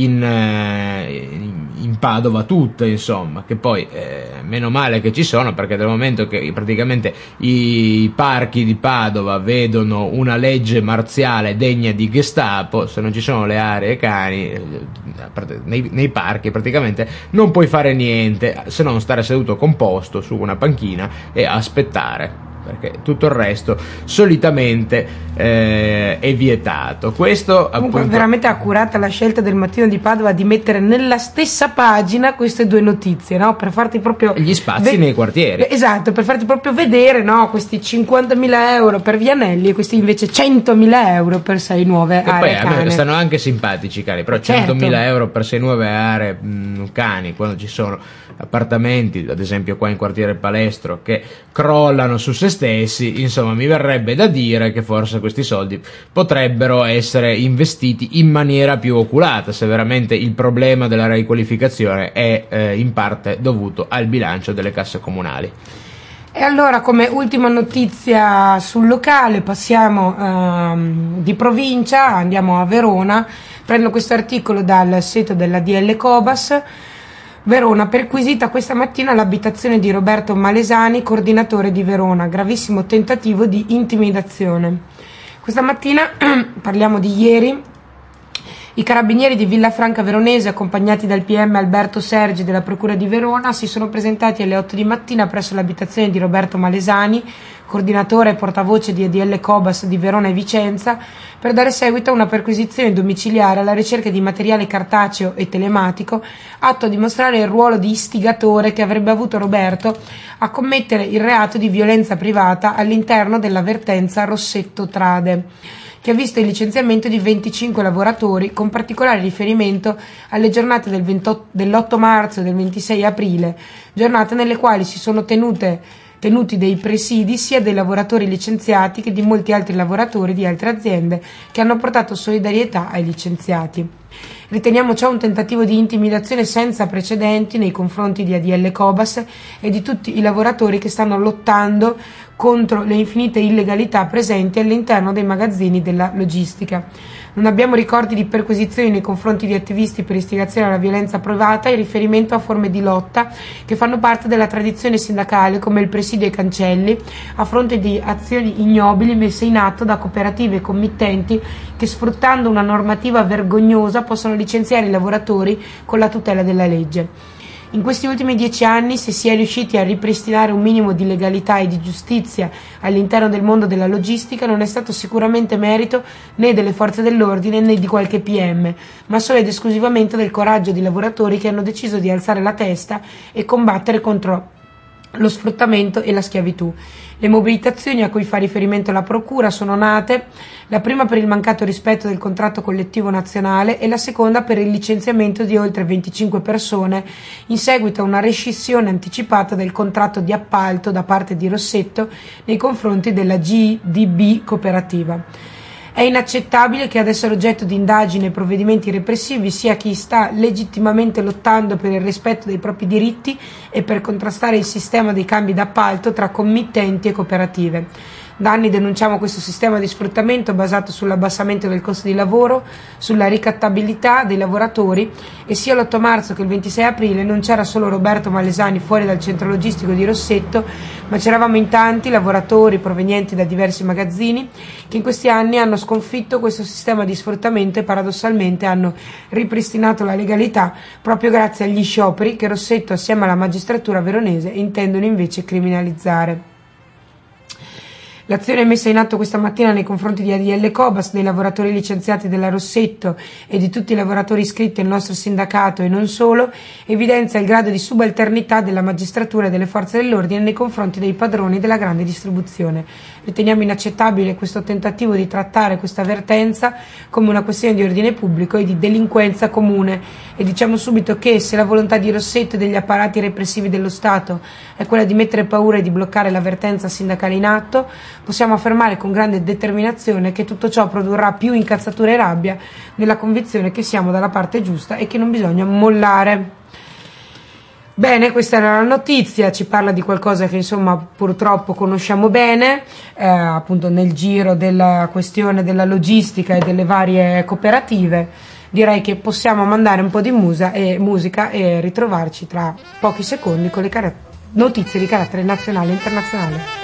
in Padova tutte, insomma, che poi meno male che ci sono, perché dal momento che praticamente i parchi di Padova vedono una legge marziale degna di Gestapo, se non ci sono le aree cani nei parchi praticamente non puoi fare niente se non stare seduto composto su una panchina e aspettare, perché tutto il resto solitamente è vietato. Questo comunque appunto, veramente accurata la scelta del Mattino di Padova di mettere nella stessa pagina queste due notizie, no? Per farti proprio gli spazi nei quartieri. Esatto, per farti proprio vedere, no? Questi 50.000 euro per Vianelli e questi invece 100.000 euro per 6 nuove e aree poi cane. a me stanno anche simpatici i cani, però Certo. 100.000 euro per 6 nuove aree cani, quando ci sono appartamenti, ad esempio qua in quartiere Palestro, che crollano su se stessi, insomma mi verrebbe da dire che forse questi soldi potrebbero essere investiti in maniera più oculata, se veramente il problema della riqualificazione è in parte dovuto al bilancio delle casse comunali. E allora, come ultima notizia sul locale, passiamo di provincia, andiamo a Verona. Prendo questo articolo dal sito della DL Cobas. Verona, perquisita questa mattina l'abitazione di Roberto Malesani, coordinatore di Verona, gravissimo tentativo di intimidazione. Questa mattina, parliamo di ieri, i carabinieri di Villafranca Veronese, accompagnati dal PM Alberto Sergi della Procura di Verona, si sono presentati alle 8 di mattina presso l'abitazione di Roberto Malesani, coordinatore e portavoce di ADL Cobas di Verona e Vicenza, per dare seguito a una perquisizione domiciliare alla ricerca di materiale cartaceo e telematico atto a dimostrare il ruolo di istigatore che avrebbe avuto Roberto a commettere il reato di violenza privata all'interno dell'avvertenza Rossetto Trade, che ha visto il licenziamento di 25 lavoratori, con particolare riferimento alle giornate dell'8 marzo e del 26 aprile, giornate nelle quali si sono tenuti dei presidi sia dei lavoratori licenziati che di molti altri lavoratori di altre aziende che hanno portato solidarietà ai licenziati. Riteniamo ciò un tentativo di intimidazione senza precedenti nei confronti di ADL Cobas e di tutti i lavoratori che stanno lottando contro le infinite illegalità presenti all'interno dei magazzini della logistica. Non abbiamo ricordi di perquisizioni nei confronti di attivisti per istigazione alla violenza privata in riferimento a forme di lotta che fanno parte della tradizione sindacale, come il presidio ai cancelli, a fronte di azioni ignobili messe in atto da cooperative e committenti che, sfruttando una normativa vergognosa, possono licenziare i lavoratori con la tutela della legge. In questi ultimi 10 anni, se si è riusciti a ripristinare un minimo di legalità e di giustizia all'interno del mondo della logistica, non è stato sicuramente merito né delle forze dell'ordine né di qualche PM, ma solo ed esclusivamente del coraggio di lavoratori che hanno deciso di alzare la testa e combattere contro lo sfruttamento e la schiavitù. Le mobilitazioni a cui fa riferimento la Procura sono nate, la prima per il mancato rispetto del contratto collettivo nazionale e la seconda per il licenziamento di oltre 25 persone in seguito a una rescissione anticipata del contratto di appalto da parte di Rossetto nei confronti della GDB cooperativa. È inaccettabile che ad essere oggetto di indagini e provvedimenti repressivi sia chi sta legittimamente lottando per il rispetto dei propri diritti e per contrastare il sistema dei cambi d'appalto tra committenti e cooperative. Da anni denunciamo questo sistema di sfruttamento basato sull'abbassamento del costo di lavoro, sulla ricattabilità dei lavoratori, e sia l'8 marzo che il 26 aprile non c'era solo Roberto Malesani fuori dal centro logistico di Rossetto, ma c'eravamo in tanti lavoratori provenienti da diversi magazzini che in questi anni hanno sconfitto questo sistema di sfruttamento e paradossalmente hanno ripristinato la legalità proprio grazie agli scioperi che Rossetto assieme alla magistratura veronese intendono invece criminalizzare. L'azione messa in atto questa mattina nei confronti di ADL Cobas, dei lavoratori licenziati della Rossetto e di tutti i lavoratori iscritti al nostro sindacato e non solo, evidenzia il grado di subalternità della magistratura e delle forze dell'ordine nei confronti dei padroni della grande distribuzione. Riteniamo inaccettabile questo tentativo di trattare questa vertenza come una questione di ordine pubblico e di delinquenza comune e diciamo subito che se la volontà di Rossetto e degli apparati repressivi dello Stato è quella di mettere paura e di bloccare la vertenza sindacale in atto, possiamo affermare con grande determinazione che tutto ciò produrrà più incazzatura e rabbia, nella convinzione che siamo dalla parte giusta e che non bisogna mollare. Bene, questa era la notizia, ci parla di qualcosa che insomma purtroppo conosciamo bene, appunto nel giro della questione della logistica e delle varie cooperative. Direi che possiamo mandare un po' di musica e ritrovarci tra pochi secondi con le notizie di carattere nazionale e internazionale.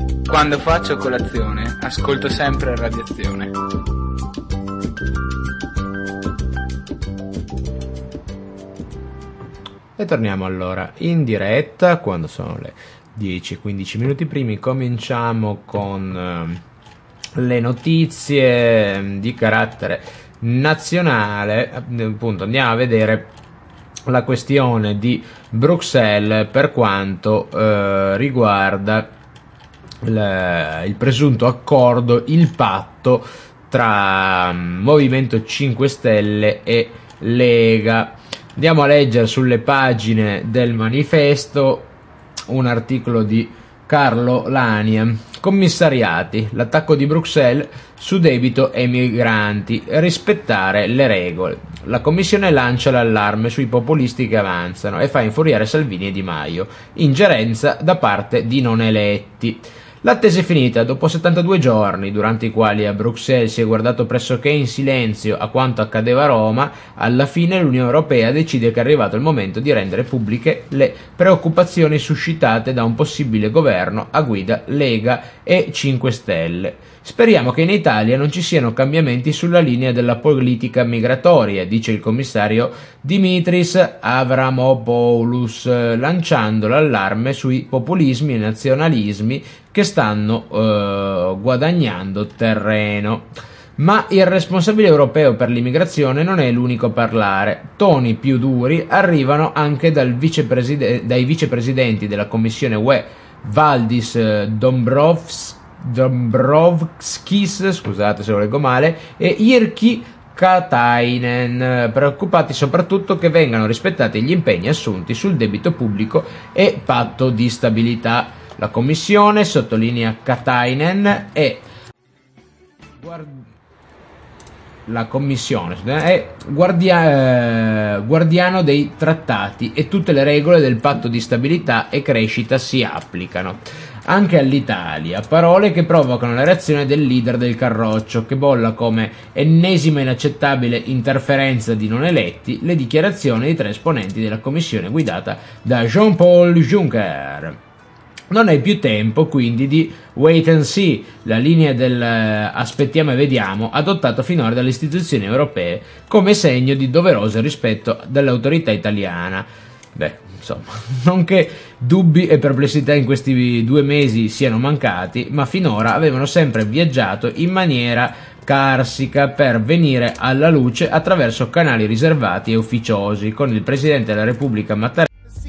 Quando faccio colazione, ascolto sempre Radiazione. E torniamo allora in diretta, quando sono le 10-15 minuti primi. Cominciamo con le notizie di carattere nazionale. Appunto, andiamo a vedere la questione di Bruxelles per quanto riguarda il presunto accordo, il patto tra Movimento 5 Stelle e Lega. Andiamo a leggere sulle pagine del manifesto un articolo di Carlo Lania. Commissariati, l'attacco di Bruxelles su debito e migranti, rispettare le regole. La Commissione lancia l'allarme sui populisti che avanzano e fa infuriare Salvini e Di Maio. Ingerenza da parte di non eletti. L'attesa è finita dopo 72 giorni, durante i quali a Bruxelles si è guardato pressoché in silenzio a quanto accadeva a Roma. Alla fine l'Unione Europea decide che è arrivato il momento di rendere pubbliche le preoccupazioni suscitate da un possibile governo a guida Lega e 5 Stelle. Speriamo che in Italia non ci siano cambiamenti sulla linea della politica migratoria, dice il commissario Dimitris Avramopoulos, lanciando l'allarme sui populismi e nazionalismi che stanno guadagnando terreno. Ma il responsabile europeo per l'immigrazione non è l'unico a parlare. Toni più duri arrivano anche dai vicepresidenti della Commissione UE, Valdis Dombrovskis, scusate se lo leggo male, e Jyrki Katainen, preoccupati soprattutto che vengano rispettati gli impegni assunti sul debito pubblico e patto di stabilità. La Commissione, sottolinea Katainen, è guardiano dei trattati e tutte le regole del patto di stabilità e crescita si applicano anche all'Italia, parole che provocano la reazione del leader del Carroccio, che bolla come ennesima inaccettabile interferenza di non eletti le dichiarazioni di 3 esponenti della Commissione guidata da Jean-Paul Juncker. Non è più tempo quindi di wait and see, la linea del aspettiamo e vediamo adottato finora dalle istituzioni europee come segno di doveroso rispetto dell'autorità italiana. Insomma, non che dubbi e perplessità in questi 2 mesi siano mancati, ma finora avevano sempre viaggiato in maniera carsica per venire alla luce attraverso canali riservati e ufficiosi, con il Presidente della Repubblica Mattarella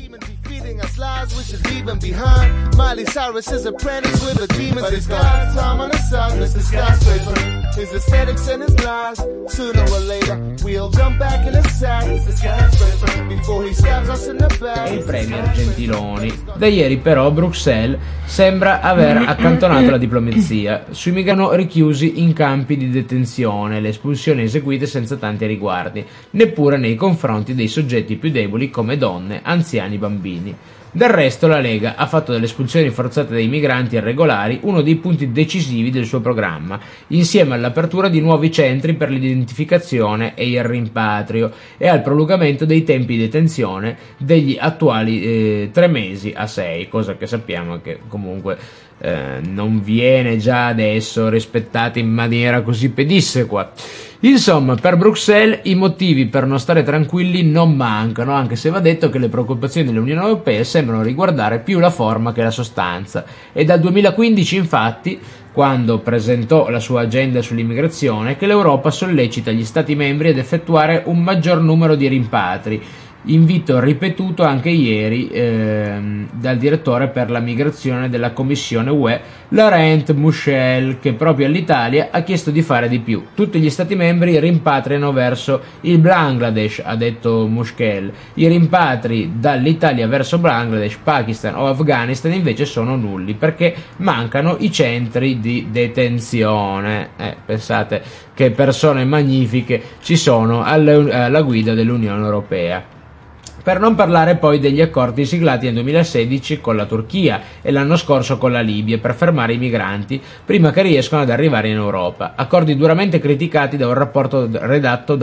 behind. Miley Cyrus is apprentice with a demon disguise. Time on the side, Mr. Skyscraper. His aesthetics and his lies. Sooner or later, we'll jump back in his sack. Mr. Skyscraper. Before he stabs us in the back. E il Premier Gentiloni. Da ieri però Bruxelles sembra aver accantonato la diplomazia. Sui migranti richiusi in campi di detenzione, le espulsioni eseguite senza tanti riguardi, neppure nei confronti dei soggetti più deboli come donne, anziani, bambini. Del resto la Lega ha fatto delle espulsioni forzate dei migranti irregolari uno dei punti decisivi del suo programma, insieme all'apertura di nuovi centri per l'identificazione e il rimpatrio e al prolungamento dei tempi di detenzione degli attuali 3 mesi a 6, cosa che sappiamo che comunque non viene già adesso rispettata in maniera così pedissequa. Insomma, per Bruxelles i motivi per non stare tranquilli non mancano, anche se va detto che le preoccupazioni dell'Unione Europea sembrano riguardare più la forma che la sostanza. È dal 2015, infatti, quando presentò la sua agenda sull'immigrazione, che l'Europa sollecita gli Stati membri ad effettuare un maggior numero di rimpatri, invito ripetuto anche ieri dal direttore per la migrazione della Commissione UE, Laurent Michel, che proprio all'Italia ha chiesto di fare di più. Tutti gli Stati membri rimpatriano verso il Bangladesh, ha detto Michel. I rimpatri dall'Italia verso Bangladesh, Pakistan o Afghanistan invece sono nulli perché mancano i centri di detenzione. Pensate che persone magnifiche ci sono alla guida dell'Unione Europea. Per non parlare poi degli accordi siglati nel 2016 con la Turchia e l'anno scorso con la Libia per fermare i migranti prima che riescano ad arrivare in Europa. Accordi duramente criticati da un rapporto redatto da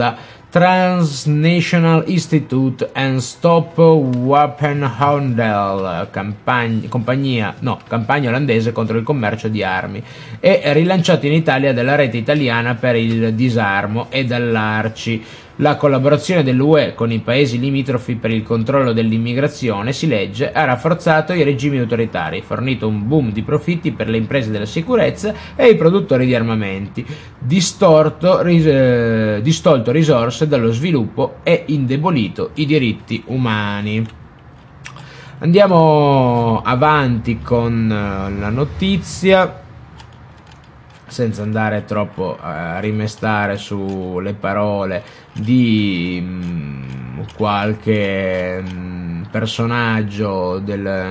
Transnational Institute and Stop Wapenhandel, campagna olandese contro il commercio di armi, e rilanciato in Italia dalla rete italiana per il disarmo e dall'ARCI. La collaborazione dell'UE con i paesi limitrofi per il controllo dell'immigrazione, si legge, ha rafforzato i regimi autoritari, fornito un boom di profitti per le imprese della sicurezza e i produttori di armamenti, distolto risorse dallo sviluppo e indebolito i diritti umani. Andiamo avanti con la notizia, senza andare troppo a rimestare sulle parole di qualche personaggio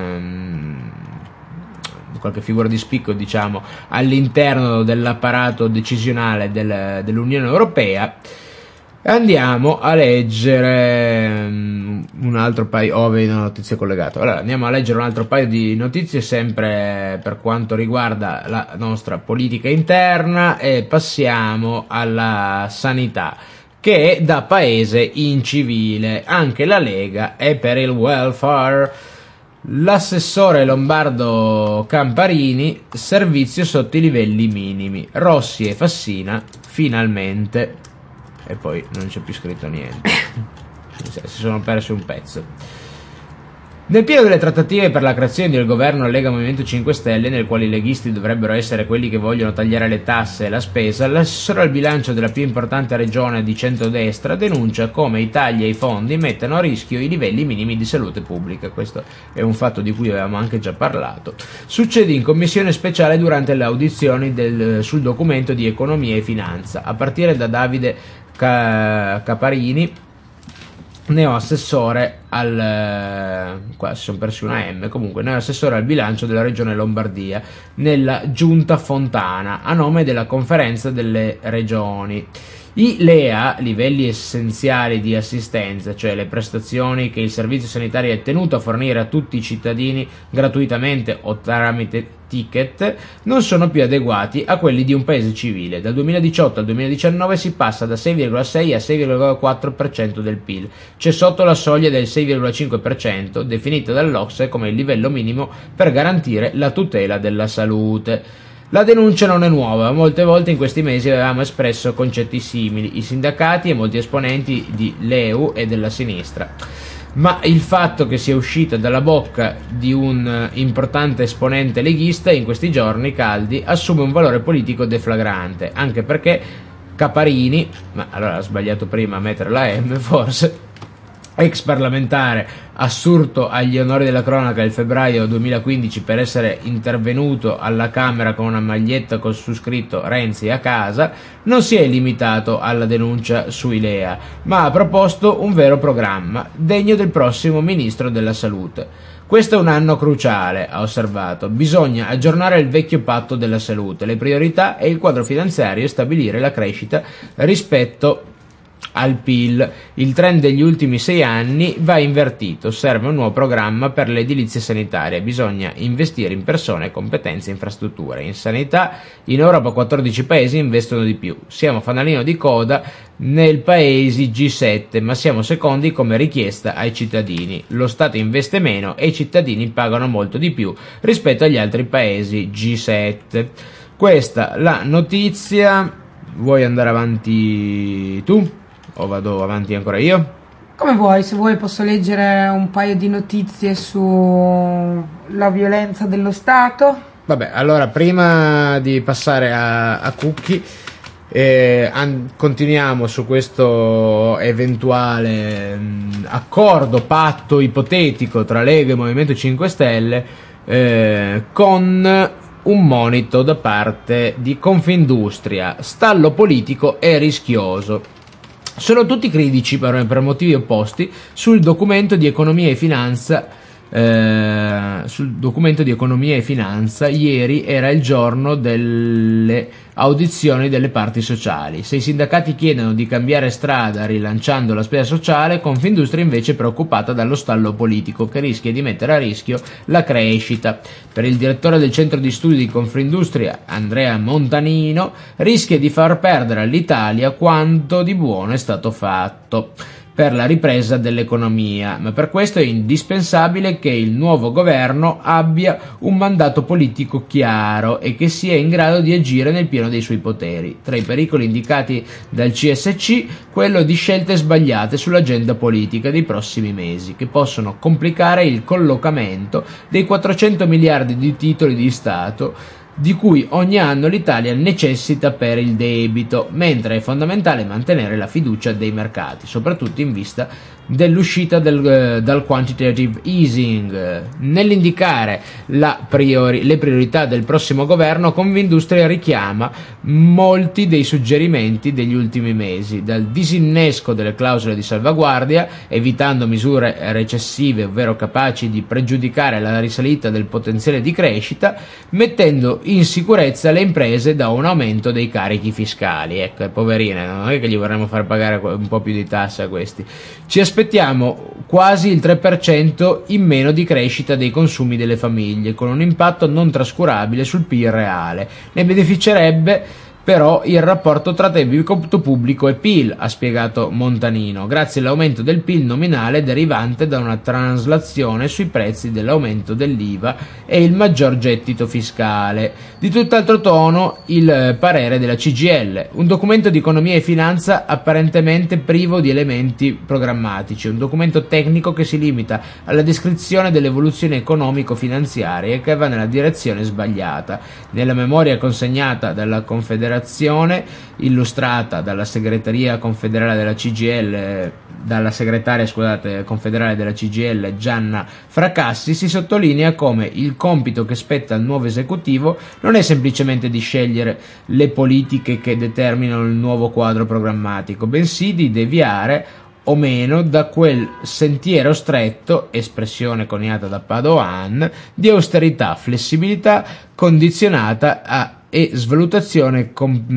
qualche figura di spicco, diciamo, all'interno dell'apparato decisionale dell'Unione Europea. Andiamo a leggere un altro paio di notizie collegate. Allora, andiamo a leggere un altro paio di notizie sempre per quanto riguarda la nostra politica interna, e passiamo alla sanità, che da paese incivile. Anche la Lega è per il welfare. L'assessore lombardo Camparini, servizio sotto i livelli minimi. Rossi e Fassina, finalmente. E poi non c'è più scritto niente, si sono persi un pezzo. Nel pieno delle trattative per la creazione del governo Lega Movimento 5 Stelle, nel quale i leghisti dovrebbero essere quelli che vogliono tagliare le tasse e la spesa, l'assessore al bilancio della più importante regione di centrodestra denuncia come i tagli ai fondi mettano a rischio i livelli minimi di salute pubblica. Questo è un fatto di cui avevamo anche già parlato. Succede in commissione speciale durante le audizioni sul documento di economia e finanza, a partire da Davide Caparini, neoassessore qua si sono persi una M, comunque neoassessore al bilancio della regione Lombardia nella Giunta Fontana, a nome della Conferenza delle Regioni. I LEA, livelli essenziali di assistenza, cioè le prestazioni che il servizio sanitario è tenuto a fornire a tutti i cittadini gratuitamente o tramite ticket, non sono più adeguati a quelli di un paese civile. Dal 2018 al 2019 si passa da 6,6 a 6,4% del PIL, c'è sotto la soglia del 6,5%, definita dall'OCSE come il livello minimo per garantire la tutela della salute. La denuncia non è nuova, molte volte in questi mesi avevamo espresso concetti simili, i sindacati e molti esponenti di LEU e della sinistra. Ma il fatto che sia uscita dalla bocca di un importante esponente leghista in questi giorni caldi assume un valore politico deflagrante, anche perché Caparini, ma allora ha sbagliato prima a mettere la M forse, ex parlamentare assurto agli onori della cronaca il febbraio 2015 per essere intervenuto alla Camera con una maglietta con su scritto Renzi a casa, non si è limitato alla denuncia sui LEA, ma ha proposto un vero programma, degno del prossimo ministro della Salute. Questo è un anno cruciale, ha osservato, bisogna aggiornare il vecchio patto della salute, le priorità e il quadro finanziario e stabilire la crescita rispetto al PIL. Il trend degli ultimi 6 anni va invertito, serve un nuovo programma per l'edilizia sanitaria, bisogna investire in persone, competenze e infrastrutture. In sanità in Europa 14 paesi investono di più, siamo fanalino di coda nel paesi G7, ma siamo secondi come richiesta ai cittadini. Lo Stato investe meno e i cittadini pagano molto di più rispetto agli altri paesi G7. Questa la notizia. Vuoi andare avanti tu? O vado avanti ancora io? Come vuoi, se vuoi posso leggere un paio di notizie sulla violenza dello Stato. Vabbè, allora prima di passare a Cucchi, continuiamo su questo eventuale accordo, patto ipotetico tra Lega e Movimento 5 Stelle con un monito da parte di Confindustria: stallo politico è rischioso. Sono tutti critici per motivi opposti sul documento di economia e finanza sul documento di economia e finanza. Ieri era il giorno delle audizioni delle parti sociali. Se i sindacati chiedono di cambiare strada rilanciando la spesa sociale, Confindustria invece è preoccupata dallo stallo politico che rischia di mettere a rischio la crescita. Per il direttore del centro di studi di Confindustria, Andrea Montanino, rischia di far perdere all'Italia quanto di buono è stato fatto per la ripresa dell'economia, ma per questo è indispensabile che il nuovo governo abbia un mandato politico chiaro e che sia in grado di agire nel pieno dei suoi poteri. Tra i pericoli indicati dal CSC, quello di scelte sbagliate sull'agenda politica dei prossimi mesi, che possono complicare il collocamento dei 400 miliardi di titoli di Stato di cui ogni anno l'Italia necessita per il debito, mentre è fondamentale mantenere la fiducia dei mercati, soprattutto in vista dell'uscita dal quantitative easing. Nell'indicare le priorità del prossimo governo, Confindustria richiama molti dei suggerimenti degli ultimi mesi, dal disinnesco delle clausole di salvaguardia, evitando misure recessive ovvero capaci di pregiudicare la risalita del potenziale di crescita, mettendo in sicurezza le imprese da un aumento dei carichi fiscali. Ecco, poverine, non è che gli vorremmo far pagare un po' più di tasse a questi. Ci aspettiamo quasi il 3% in meno di crescita dei consumi delle famiglie, con un impatto non trascurabile sul PIL reale. Ne beneficerebbe però il rapporto tra debito pubblico e PIL, ha spiegato Montanino, grazie all'aumento del PIL nominale derivante da una traslazione sui prezzi dell'aumento dell'IVA e il maggior gettito fiscale. Di tutt'altro tono il parere della CGIL, un documento di economia e finanza apparentemente privo di elementi programmatici, un documento tecnico che si limita alla descrizione delle evoluzioni economico-finanziarie e che va nella direzione sbagliata. Nella memoria consegnata dalla Confederazione, illustrata dalla segretaria confederale della CGIL, dalla segretaria confederale della CGIL Gianna Fracassi, si sottolinea come il compito che spetta al nuovo esecutivo non è semplicemente di scegliere le politiche che determinano il nuovo quadro programmatico, bensì di deviare o meno da quel sentiero stretto, espressione coniata da Padoan, di austerità, flessibilità condizionata a svalutazione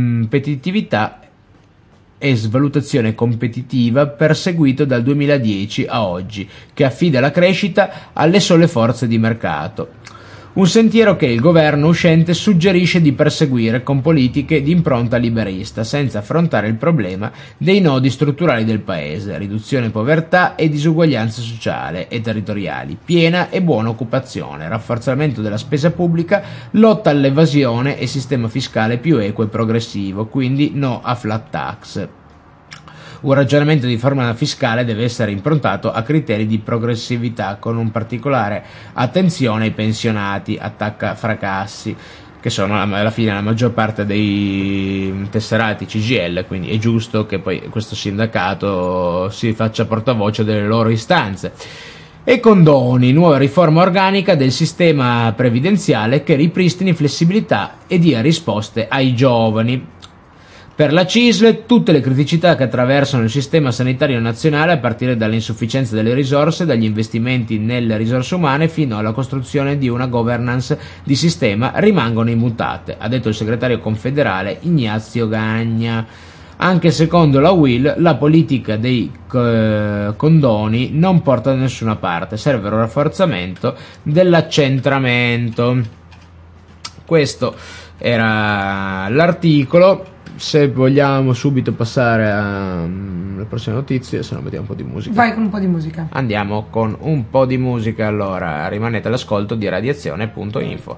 competitiva perseguito dal 2010 a oggi, che affida la crescita alle sole forze di mercato. Un sentiero che il governo uscente suggerisce di perseguire con politiche di impronta liberista, senza affrontare il problema dei nodi strutturali del paese: riduzione povertà e disuguaglianza sociale e territoriali, piena e buona occupazione, rafforzamento della spesa pubblica, lotta all'evasione e sistema fiscale più equo e progressivo, quindi no a flat tax. Un ragionamento di riforma fiscale deve essere improntato a criteri di progressività, con un particolare attenzione ai pensionati, attacca Fracassi, che sono alla fine la maggior parte dei tesserati CGIL, quindi è giusto che poi questo sindacato si faccia portavoce delle loro istanze. E condoni, nuova riforma organica del sistema previdenziale che ripristini flessibilità e dia risposte ai giovani. Per la CISL, tutte le criticità che attraversano il sistema sanitario nazionale, a partire dall'insufficienza delle risorse, dagli investimenti nelle risorse umane fino alla costruzione di una governance di sistema, rimangono immutate, ha detto il segretario confederale Ignazio Gagna. Anche secondo la UIL la politica dei condoni non porta da nessuna parte, serve un rafforzamento dell'accentramento. Questo era l'articolo. Se vogliamo subito passare alle prossime notizie, se no mettiamo un po' di musica. Vai con un po' di musica. Andiamo con un po' di musica, allora rimanete all'ascolto di radiazione.info.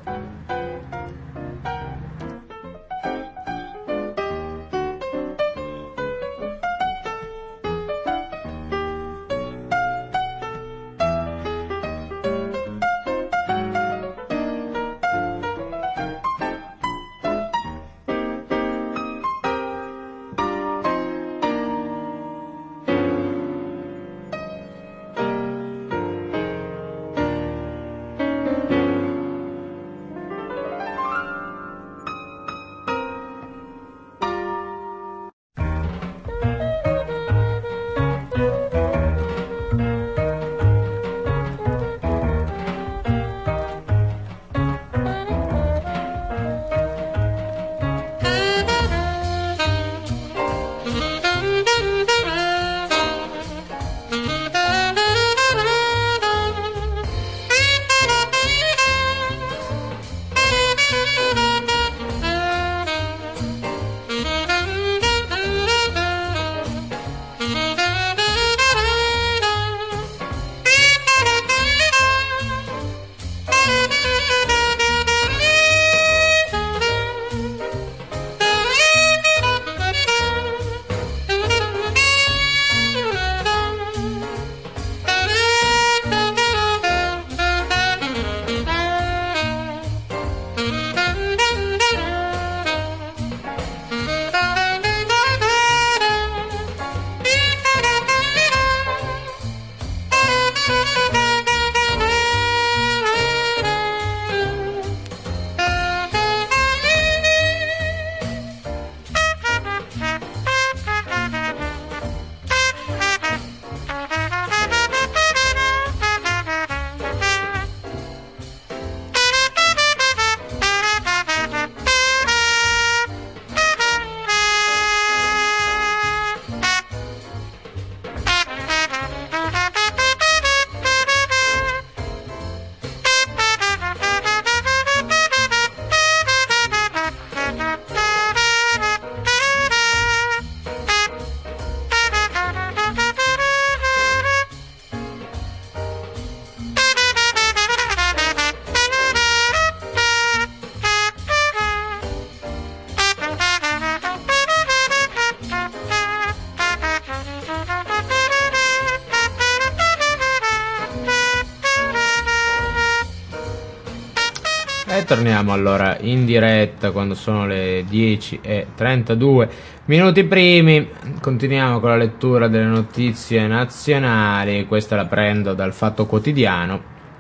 E torniamo allora in diretta quando sono le 10:32 minuti primi. Continuiamo con la lettura delle notizie nazionali. Questa la prendo dal Fatto Quotidiano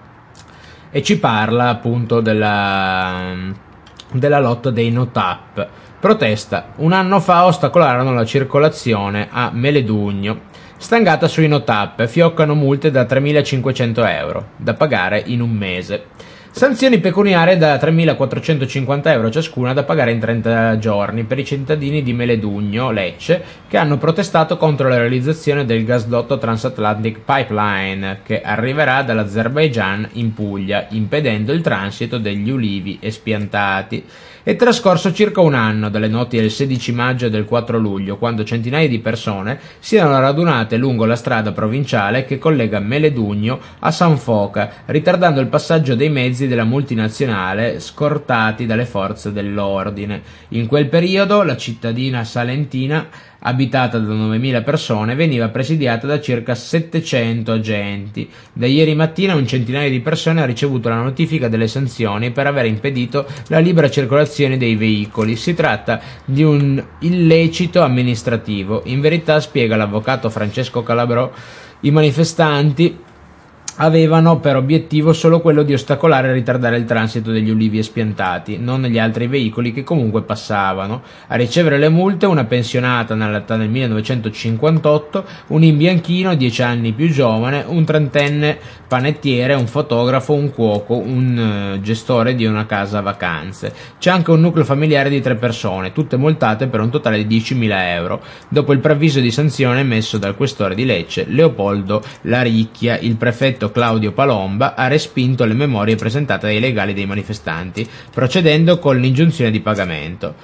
e ci parla appunto della lotta dei no-tap. Protesta: un anno fa ostacolarono la circolazione a Meledugno. Stangata sui no-tap, fioccano multe da 3.500 euro, da pagare in un mese. Sanzioni pecuniarie da 3.450 euro ciascuna, da pagare in 30 giorni per i cittadini di Meledugno, Lecce, che hanno protestato contro la realizzazione del gasdotto Transatlantic Pipeline, che arriverà dall'Azerbaigian in Puglia, impedendo il transito degli ulivi espiantati. È trascorso circa un anno dalle notti del 16 maggio e del 4 luglio, quando centinaia di persone si erano radunate lungo la strada provinciale che collega Meledugno a San Foca, ritardando il passaggio dei mezzi della multinazionale scortati dalle forze dell'ordine. In quel periodo la cittadina salentina, abitata da 9.000 persone, veniva presidiata da circa 700 agenti. Da ieri mattina un centinaio di persone ha ricevuto la notifica delle sanzioni per aver impedito la libera circolazione dei veicoli. Si tratta di un illecito amministrativo. In verità, spiega l'avvocato Francesco Calabrò, i manifestanti avevano per obiettivo solo quello di ostacolare e ritardare il transito degli ulivi espiantati, non gli altri veicoli che comunque passavano. A ricevere le multe una pensionata nata nel 1958, un imbianchino 10 anni più giovane, un trentenne panettiere, un fotografo, un cuoco, un gestore di una casa vacanze. C'è anche un nucleo familiare di 3 persone, tutte multate per un totale di 10.000 euro. Dopo il preavviso di sanzione emesso dal questore di Lecce, Leopoldo Laricchia, il prefetto Claudio Palomba ha respinto le memorie presentate dai legali dei manifestanti, procedendo con l'ingiunzione di pagamento.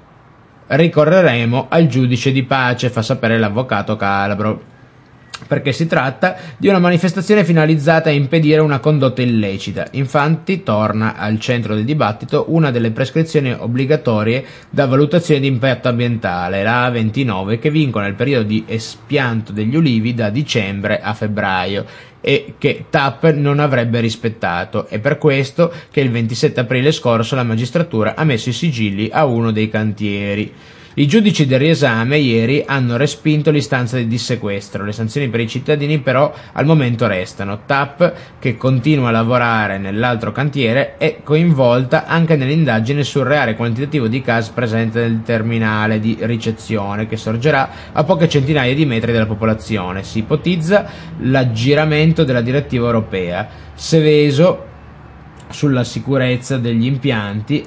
Ricorreremo al giudice di pace, fa sapere l'avvocato Calabro, perché si tratta di una manifestazione finalizzata a impedire una condotta illecita. Infatti torna al centro del dibattito una delle prescrizioni obbligatorie da valutazione di impatto ambientale, la A29, che vincola il periodo di espianto degli ulivi da dicembre a febbraio e che TAP non avrebbe rispettato. È per questo che il 27 aprile scorso la magistratura ha messo i sigilli a uno dei cantieri. I giudici del riesame ieri hanno respinto l'istanza di dissequestro. Le sanzioni per i cittadini però al momento restano. TAP, che continua a lavorare nell'altro cantiere, è coinvolta anche nell'indagine sul reale quantitativo di gas presente nel terminale di ricezione, che sorgerà a poche centinaia di metri dalla popolazione. Si ipotizza l'aggiramento della direttiva europea. Seveso sulla sicurezza degli impianti,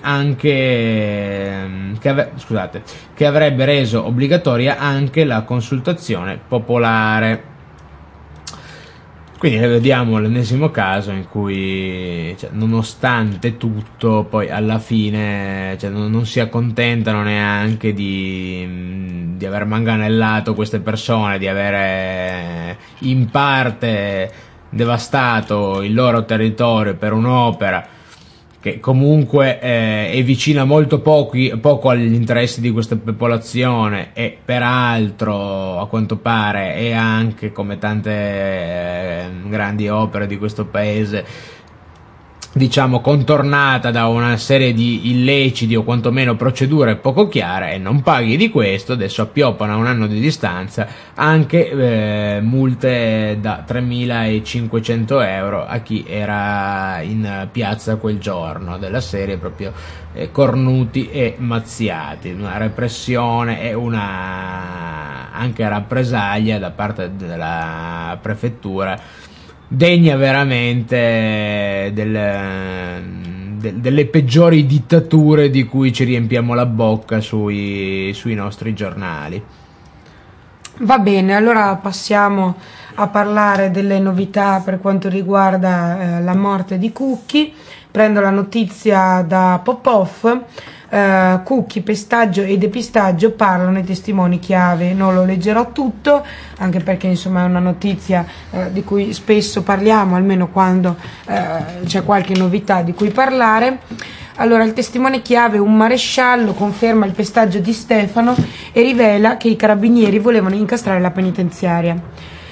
che avrebbe reso obbligatoria anche la consultazione popolare. Quindi vediamo l'ennesimo caso in cui, nonostante tutto, poi alla fine non si accontentano neanche di aver manganellato queste persone, di avere in parte devastato il loro territorio per un'opera che comunque è vicina molto poco agli interessi di questa popolazione e peraltro a quanto pare è anche, come tante grandi opere di questo paese, contornata da una serie di illeciti o quantomeno procedure poco chiare, e non paghi di questo, adesso appioppano a un anno di distanza anche multe da 3.500 euro a chi era in piazza quel giorno, della serie proprio cornuti e mazziati. Una repressione e una anche rappresaglia da parte della prefettura degna veramente delle peggiori dittature di cui ci riempiamo la bocca sui nostri giornali. Va bene, allora passiamo a parlare delle novità per quanto riguarda la morte di Cucchi. Prendo la notizia da Popov. Cucchi, pestaggio e depistaggio, parlano i testimoni chiave. Non lo leggerò tutto, anche perché insomma è una notizia di cui spesso parliamo, almeno quando c'è qualche novità di cui parlare. Allora, il testimone chiave, un maresciallo, conferma il pestaggio di Stefano e rivela che i carabinieri volevano incastrare la penitenziaria.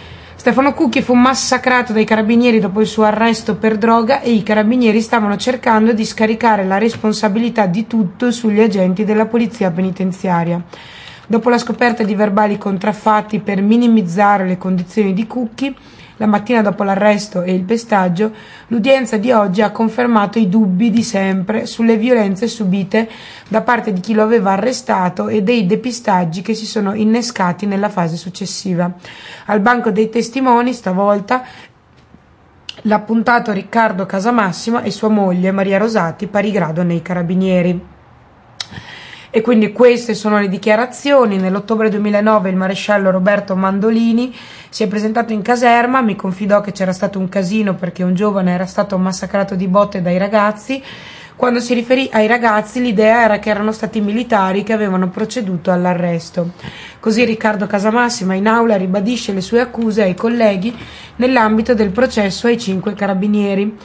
Stefano Cucchi fu massacrato dai carabinieri dopo il suo arresto per droga e i carabinieri stavano cercando di scaricare la responsabilità di tutto sugli agenti della polizia penitenziaria. Dopo la scoperta di verbali contraffatti per minimizzare le condizioni di Cucchi, la mattina dopo l'arresto e il pestaggio, l'udienza di oggi ha confermato i dubbi di sempre sulle violenze subite da parte di chi lo aveva arrestato e dei depistaggi che si sono innescati nella fase successiva. Al banco dei testimoni, stavolta, l'appuntato Riccardo Casamassima e sua moglie Maria Rosati, pari grado nei carabinieri. E quindi queste sono le dichiarazioni. Nell'ottobre 2009 il maresciallo Roberto Mandolini si è presentato in caserma, mi confidò che c'era stato un casino perché un giovane era stato massacrato di botte dai ragazzi. Quando si riferì ai ragazzi, l'idea era che erano stati i militari che avevano proceduto all'arresto. Così Riccardo Casamassima in aula ribadisce le sue accuse ai colleghi nell'ambito del processo ai 5 carabinieri.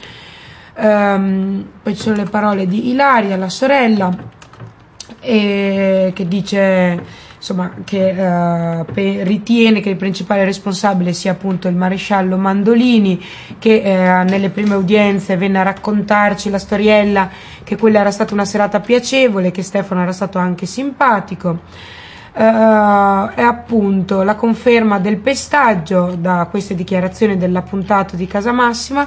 Poi ci sono le parole di Ilaria, la sorella, che dice insomma che ritiene che il principale responsabile sia appunto il maresciallo Mandolini, che nelle prime udienze venne a raccontarci la storiella che quella era stata una serata piacevole, che Stefano era stato anche simpatico. E appunto la conferma del pestaggio da queste dichiarazioni dell'appuntato di Casamassima,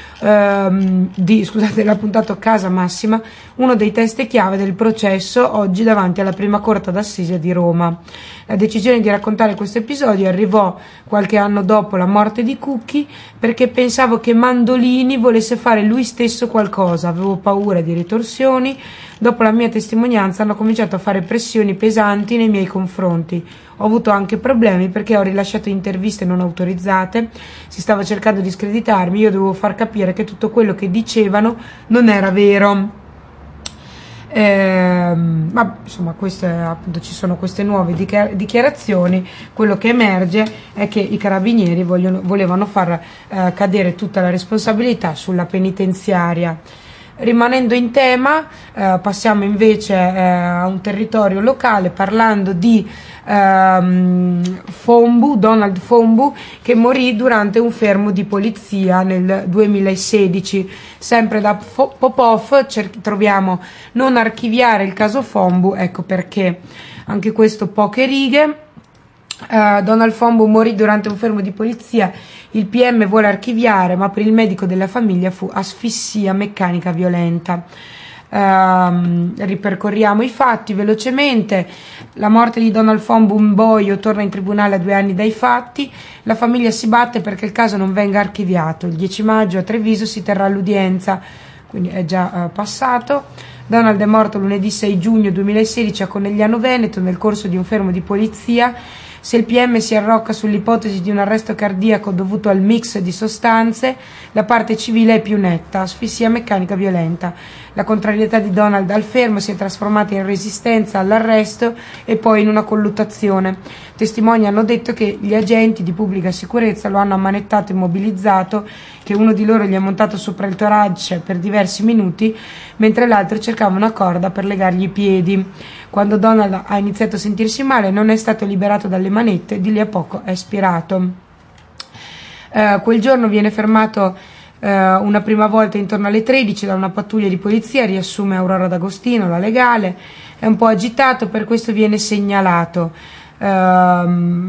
dell'appuntato Casamassima, uno dei testi chiave del processo oggi davanti alla prima corte d'assise di Roma. La decisione di raccontare questo episodio arrivò qualche anno dopo la morte di Cucchi, perché pensavo che Mandolini volesse fare lui stesso qualcosa, avevo paura di ritorsioni. Dopo la mia testimonianza hanno cominciato a fare pressioni pesanti nei miei confronti. Ho avuto anche problemi perché ho rilasciato interviste non autorizzate, si stava cercando di screditarmi, io dovevo far capire che tutto quello che dicevano non era vero. Ma insomma, appunto, ci sono queste nuove dichiarazioni. Quello che emerge è che i carabinieri volevano far cadere tutta la responsabilità sulla penitenziaria. Rimanendo in tema, passiamo invece a un territorio locale, parlando di Fombu, Donald Fombu, che morì durante un fermo di polizia nel 2016. Sempre da Popov troviamo non archiviare il caso Fombu, ecco perché, anche questo poche righe. Donald Fombu morì durante un fermo di polizia, il PM vuole archiviare, ma per il medico della famiglia fu asfissia meccanica violenta. Ripercorriamo i fatti velocemente. La morte di Donald Fombu Mboyo torna in tribunale a 2 anni dai fatti. La famiglia si batte perché il caso non venga archiviato. Il 10 maggio a Treviso si terrà l'udienza, quindi è già passato. Donald è morto lunedì 6 giugno 2016 a Conegliano Veneto nel corso di un fermo di polizia. Se il PM si arrocca sull'ipotesi di un arresto cardiaco dovuto al mix di sostanze, la parte civile è più netta, asfissia meccanica violenta. La contrarietà di Donald al fermo si è trasformata in resistenza all'arresto e poi in una colluttazione. Testimoni hanno detto che gli agenti di pubblica sicurezza lo hanno ammanettato e immobilizzato, che uno di loro gli è montato sopra il torace per diversi minuti, mentre l'altro cercava una corda per legargli i piedi. Quando Donald ha iniziato a sentirsi male non è stato liberato dalle manette, di lì a poco è spirato. Quel giorno viene fermato una prima volta intorno alle 13 da una pattuglia di polizia, riassume Aurora D'Agostino, la legale. È un po' agitato, per questo viene segnalato da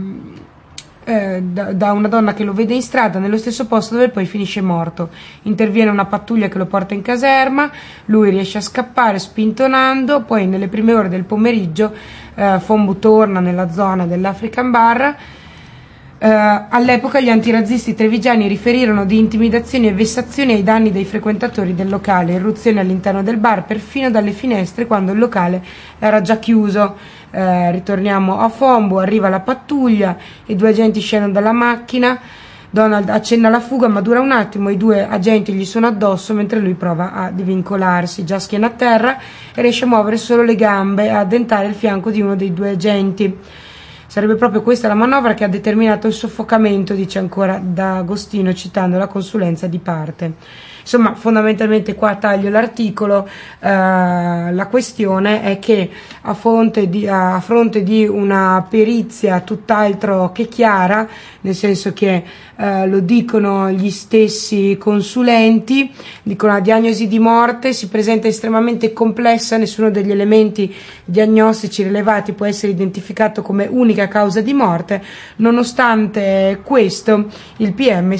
una donna che lo vede in strada nello stesso posto dove poi finisce morto. Interviene una pattuglia che lo porta in caserma, lui riesce a scappare spintonando, poi nelle prime ore del pomeriggio Fombu torna nella zona dell'African Bar. All'epoca gli antirazzisti trevigiani riferirono di intimidazioni e vessazioni ai danni dei frequentatori del locale, irruzioni all'interno del bar perfino dalle finestre quando il locale era già chiuso. Ritorniamo a Fombu, arriva la pattuglia, i 2 agenti scendono dalla macchina, Donald accenna la fuga ma dura un attimo, i 2 agenti gli sono addosso mentre lui prova a divincolarsi, già schiena a terra e riesce a muovere solo le gambe e a addentare il fianco di uno dei 2 agenti. Sarebbe proprio questa la manovra che ha determinato il soffocamento, dice ancora D'Agostino citando la consulenza di parte. Insomma, fondamentalmente qua taglio l'articolo. La questione è che a fronte di una perizia tutt'altro che chiara, nel senso che lo dicono gli stessi consulenti, dicono la diagnosi di morte si presenta estremamente complessa, nessuno degli elementi diagnostici rilevati può essere identificato come unica causa di morte. Nonostante questo, il PM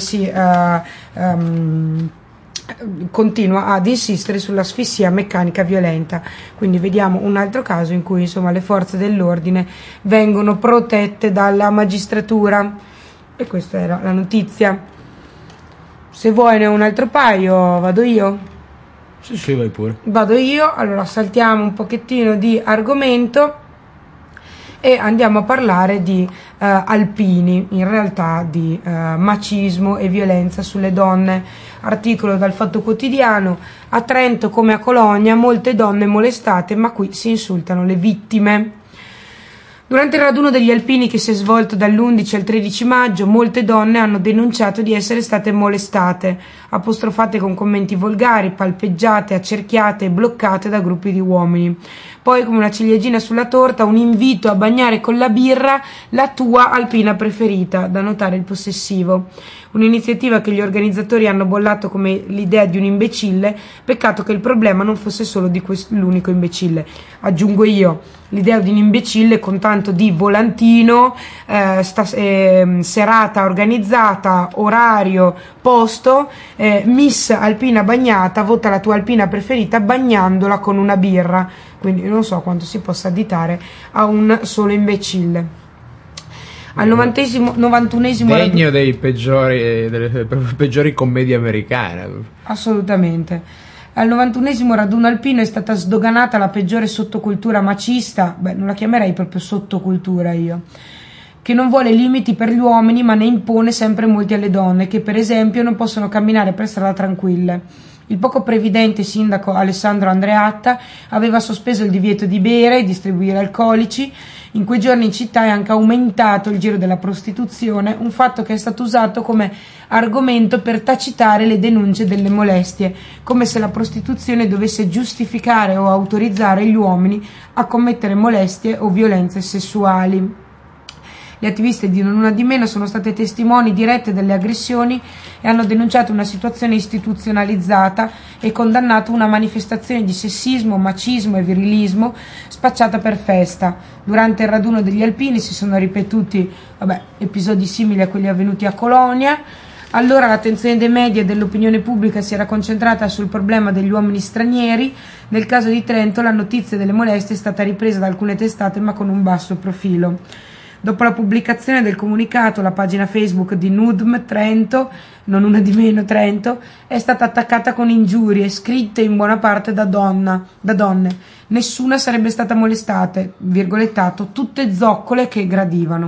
continua ad insistere sull'asfissia meccanica violenta. Quindi vediamo un altro caso in cui insomma le forze dell'ordine vengono protette dalla magistratura, e questa era la notizia. Se vuoi ne ho un altro paio, vado io? Sì, vai pure. Vado io. Allora saltiamo un pochettino di argomento e andiamo a parlare di alpini, in realtà di macismo e violenza sulle donne. Articolo dal Fatto Quotidiano: a Trento come a Cologna molte donne molestate, ma qui si insultano le vittime. Durante il raduno degli alpini che si è svolto dall'11 al 13 maggio, molte donne hanno denunciato di essere state molestate, apostrofate con commenti volgari, palpeggiate, accerchiate e bloccate da gruppi di uomini. Poi, come una ciliegina sulla torta, un invito a bagnare con la birra la tua alpina preferita, da notare il possessivo. Un'iniziativa che gli organizzatori hanno bollato come l'idea di un imbecille, peccato che il problema non fosse solo di l'unico imbecille. Aggiungo io, l'idea di un imbecille con tanto di volantino, serata organizzata, orario, posto, Miss Alpina bagnata, vota la tua alpina preferita bagnandola con una birra. Quindi non so quanto si possa additare a un solo imbecille. Al 91esimo degno delle peggiori commedie americane. Assolutamente. Al 91esimo raduno alpino è stata sdoganata la peggiore sottocultura macista, non la chiamerei proprio sottocultura io, che non vuole limiti per gli uomini ma ne impone sempre molti alle donne, che per esempio non possono camminare per strada tranquille. Il poco previdente sindaco Alessandro Andreatta aveva sospeso il divieto di bere e distribuire alcolici. In quei giorni in città è anche aumentato il giro della prostituzione, un fatto che è stato usato come argomento per tacitare le denunce delle molestie, come se la prostituzione dovesse giustificare o autorizzare gli uomini a commettere molestie o violenze sessuali. Le attiviste di Non Una di Meno sono state testimoni dirette delle aggressioni e hanno denunciato una situazione istituzionalizzata e condannato una manifestazione di sessismo, macismo e virilismo spacciata per festa. Durante il raduno degli alpini si sono ripetuti episodi simili a quelli avvenuti a Colonia. Allora l'attenzione dei media e dell'opinione pubblica si era concentrata sul problema degli uomini stranieri. Nel caso di Trento la notizia delle molestie è stata ripresa da alcune testate ma con un basso profilo. Dopo la pubblicazione del comunicato, la pagina Facebook di NUDM Trento, Non Una di Meno Trento, è stata attaccata con ingiurie, scritte in buona parte da donne. Nessuna sarebbe stata molestata, virgolettato, tutte zoccole che gradivano.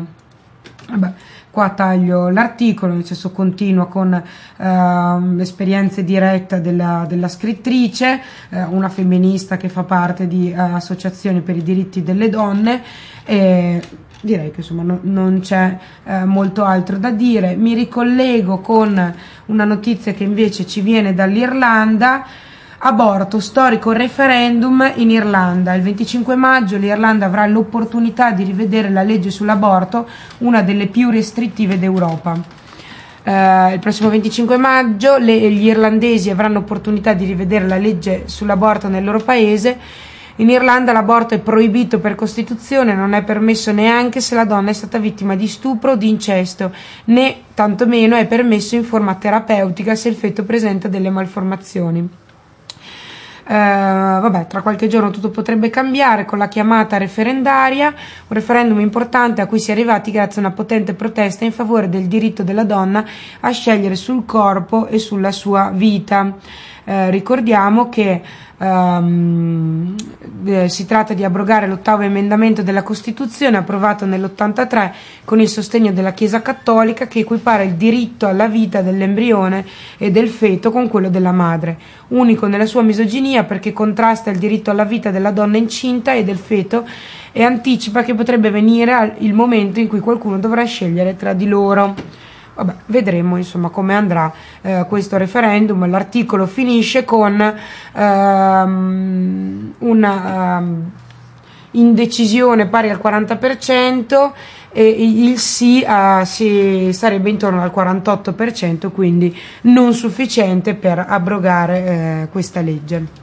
Qua taglio l'articolo, nel senso continua con l'esperienza diretta della scrittrice, una femminista che fa parte di associazioni per i diritti delle donne, e direi che insomma non c'è molto altro da dire. Mi ricollego con una notizia che invece ci viene dall'Irlanda. Aborto, storico referendum in Irlanda. Il 25 maggio l'Irlanda avrà l'opportunità di rivedere la legge sull'aborto, una delle più restrittive d'Europa. Il prossimo 25 maggio gli irlandesi avranno opportunità di rivedere la legge sull'aborto nel loro paese. In Irlanda l'aborto è proibito per Costituzione, non è permesso neanche se la donna è stata vittima di stupro o di incesto, né tantomeno è permesso in forma terapeutica se il feto presenta delle malformazioni. Tra qualche giorno tutto potrebbe cambiare con la chiamata referendaria, un referendum importante a cui si è arrivati grazie a una potente protesta in favore del diritto della donna a scegliere sul corpo e sulla sua vita. Ricordiamo che si tratta di abrogare l'8º emendamento della Costituzione approvato nell'83 con il sostegno della Chiesa Cattolica, che equipara il diritto alla vita dell'embrione e del feto con quello della madre, unico nella sua misoginia perché contrasta il diritto alla vita della donna incinta e del feto e anticipa che potrebbe venire il momento in cui qualcuno dovrà scegliere tra di loro. Vabbè, vedremo insomma come andrà questo referendum. L'articolo finisce con una indecisione pari al 40%, e il sì sarebbe intorno al 48%, quindi non sufficiente per abrogare questa legge.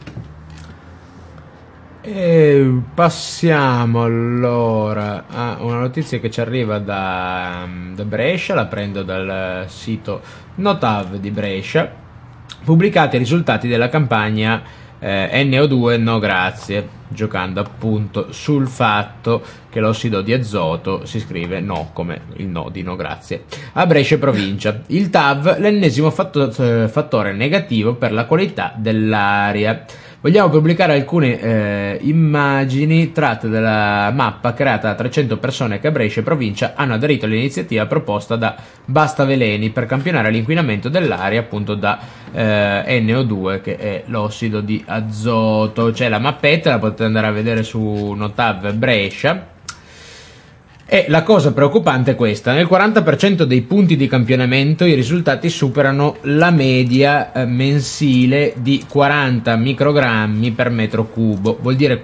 E passiamo allora a una notizia che ci arriva da Brescia, la prendo dal sito Notav di Brescia. Pubblicati i risultati della campagna NO2 no grazie, giocando appunto sul fatto che l'ossido di azoto si scrive no come il no di no grazie. A Brescia provincia, il TAV l'ennesimo fattore negativo per la qualità dell'aria. Vogliamo pubblicare alcune immagini tratte dalla mappa creata da 300 persone che a Brescia e provincia hanno aderito all'iniziativa proposta da Basta Veleni per campionare l'inquinamento dell'aria appunto da NO2, che è l'ossido di azoto. C'è la mappetta, la potete andare a vedere su Notav Brescia. E la cosa preoccupante è questa: nel 40% dei punti di campionamento i risultati superano la media mensile di 40 microgrammi per metro cubo.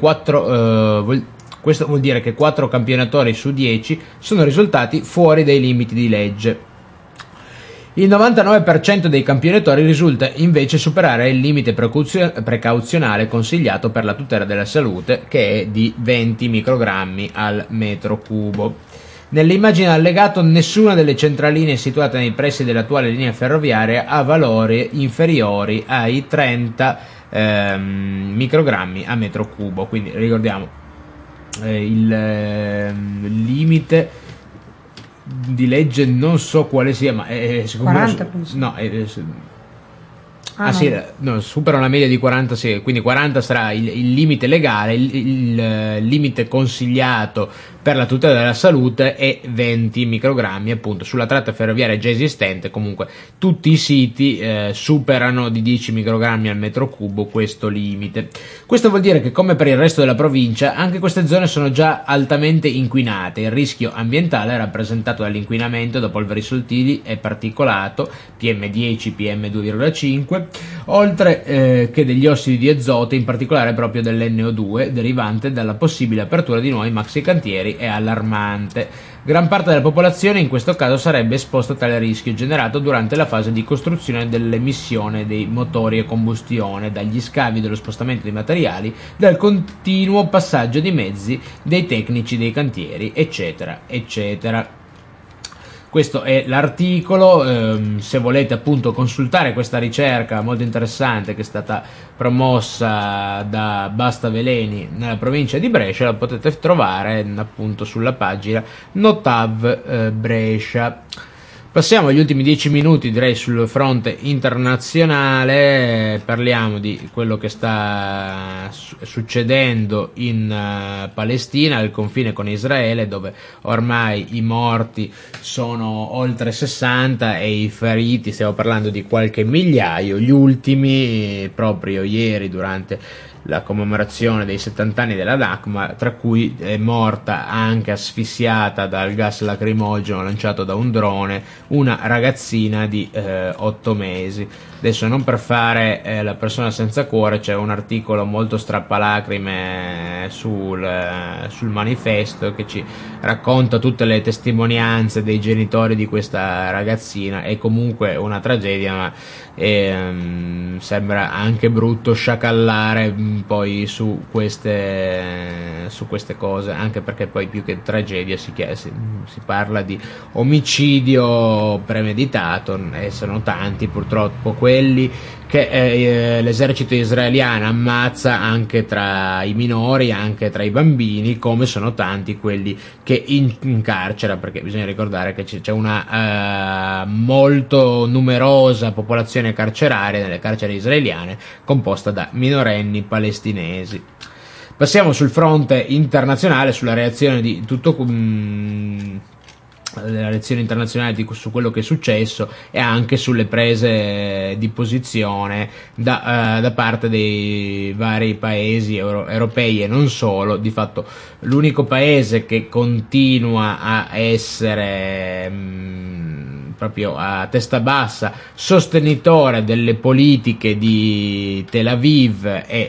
Questo vuol dire che 4 campionatori su 10 sono risultati fuori dai limiti di legge. Il 99% dei campionatori risulta invece superare il limite precauzionale consigliato per la tutela della salute, che è di 20 microgrammi al metro cubo. Nelle immagini allegato, nessuna delle centraline situate nei pressi dell'attuale linea ferroviaria ha valori inferiori ai 30 microgrammi a metro cubo. Quindi ricordiamo il limite di legge, non so quale sia, ma è 40 penso. No, sì, no, superano la media di 40, sì, quindi 40 sarà il limite legale, il limite consigliato per la tutela della salute è 20 microgrammi appunto sulla tratta ferroviaria già esistente. Comunque tutti i siti superano di 10 microgrammi al metro cubo questo limite. Questo vuol dire che, come per il resto della provincia, anche queste zone sono già altamente inquinate. Il rischio ambientale rappresentato dall'inquinamento da polveri sottili e particolato PM10, PM2,5, oltre che degli ossidi di azoto, in particolare proprio dell'NO2 derivante dalla possibile apertura di nuovi maxi cantieri, è allarmante. Gran parte della popolazione in questo caso sarebbe esposta a tale rischio generato durante la fase di costruzione dell'emissione dei motori a combustione, dagli scavi dello spostamento di materiali, dal continuo passaggio di mezzi dei tecnici dei cantieri, eccetera, eccetera. Questo è l'articolo. Se volete appunto consultare questa ricerca molto interessante che è stata promossa da Basta Veleni nella provincia di Brescia, la potete trovare appunto sulla pagina Notav Brescia. Passiamo agli ultimi 10 minuti, direi, sul fronte internazionale. Parliamo di quello che sta succedendo in Palestina, al confine con Israele, dove ormai i morti sono oltre 60 e i feriti stiamo parlando di qualche migliaio. Gli ultimi proprio ieri durante la commemorazione dei 70 anni della Nakba, tra cui è morta anche asfissiata dal gas lacrimogeno lanciato da un drone una ragazzina di 8 mesi. Adesso, non per fare la persona senza cuore, c'è un articolo molto strappalacrime sul manifesto che ci racconta tutte le testimonianze dei genitori di questa ragazzina. È comunque una tragedia, ma sembra anche brutto sciacallare poi su queste cose, anche perché poi più che tragedia si parla di omicidio premeditato, e sono tanti purtroppo quelli che l'esercito israeliano ammazza anche tra i minori, anche tra i bambini, come sono tanti quelli che incarcera, perché bisogna ricordare che c'è una molto numerosa popolazione carceraria nelle carceri israeliane, composta da minorenni palestinesi. Passiamo sul fronte internazionale, sulla reazione di tutto la reazione internazionale su quello che è successo, e anche sulle prese di posizione da parte dei vari paesi europei e non solo. Di fatto l'unico paese che continua a essere proprio a testa bassa, sostenitore delle politiche di Tel Aviv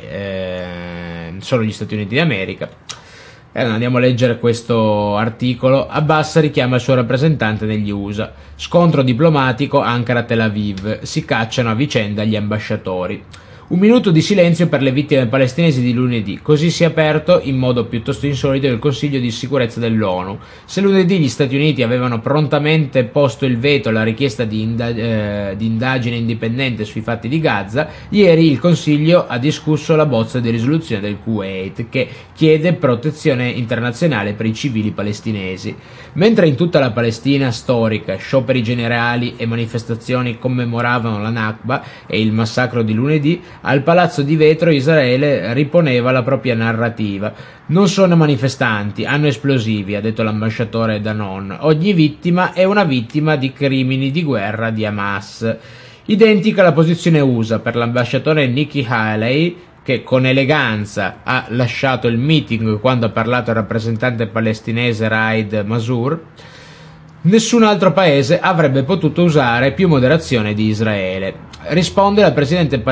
e solo gli Stati Uniti d'America. Andiamo a leggere questo articolo. Abbas richiama il suo rappresentante negli USA. Scontro diplomatico Ankara-Tel Aviv. Si cacciano a vicenda gli ambasciatori. Un minuto di silenzio per le vittime palestinesi di lunedì, così si è aperto in modo piuttosto insolito il Consiglio di sicurezza dell'ONU. Se lunedì gli Stati Uniti avevano prontamente posto il veto alla richiesta di indagine indipendente sui fatti di Gaza, ieri il Consiglio ha discusso la bozza di risoluzione del Kuwait che chiede protezione internazionale per i civili palestinesi. Mentre in tutta la Palestina storica scioperi generali e manifestazioni commemoravano la Nakba e il massacro di lunedì, al Palazzo di Vetro Israele riponeva la propria narrativa. Non sono manifestanti, hanno esplosivi, ha detto l'ambasciatore Danon. Ogni vittima è una vittima di crimini di guerra di Hamas. Identica la posizione USA per l'ambasciatore Nikki Haley, che con eleganza ha lasciato il meeting quando ha parlato il rappresentante palestinese Raid Masur. Nessun altro paese avrebbe potuto usare più moderazione di Israele. Risponde il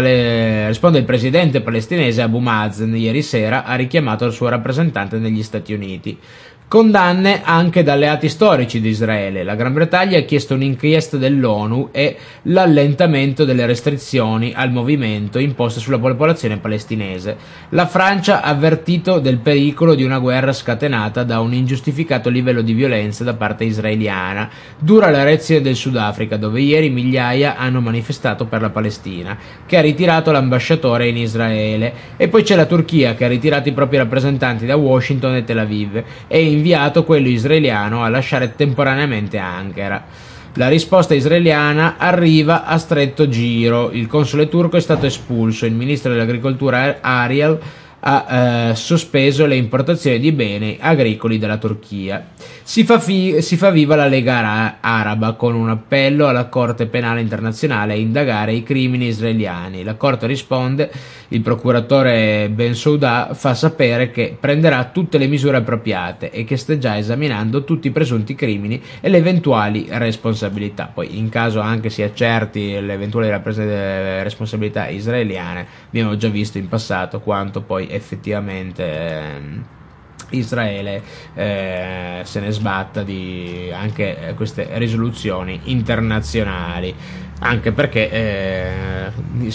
presidente palestinese Abu Mazen. Ieri sera ha richiamato il suo rappresentante negli Stati Uniti. Condanne anche da alleati storici di Israele. La Gran Bretagna ha chiesto un'inchiesta dell'ONU e l'allentamento delle restrizioni al movimento imposte sulla popolazione palestinese. La Francia ha avvertito del pericolo di una guerra scatenata da un ingiustificato livello di violenza da parte israeliana. Dura la reazione del Sudafrica, dove ieri migliaia hanno manifestato per la Palestina, che ha ritirato l'ambasciatore in Israele. E poi c'è la Turchia, che ha ritirato i propri rappresentanti da Washington e Tel Aviv e inviato quello israeliano a lasciare temporaneamente Ankara. La risposta israeliana arriva a stretto giro. Il console turco è stato espulso. Il ministro dell'agricoltura Ariel ha sospeso le importazioni di beni agricoli dalla Turchia. Si fa viva la Lega Araba con un appello alla Corte Penale Internazionale a indagare i crimini israeliani. La Corte risponde, il procuratore Ben Souda fa sapere che prenderà tutte le misure appropriate e che sta già esaminando tutti i presunti crimini e le eventuali responsabilità. Poi, in caso anche si accerti le eventuali responsabilità israeliane, abbiamo già visto in passato quanto poi effettivamente Israele se ne sbatta di anche queste risoluzioni internazionali, anche perché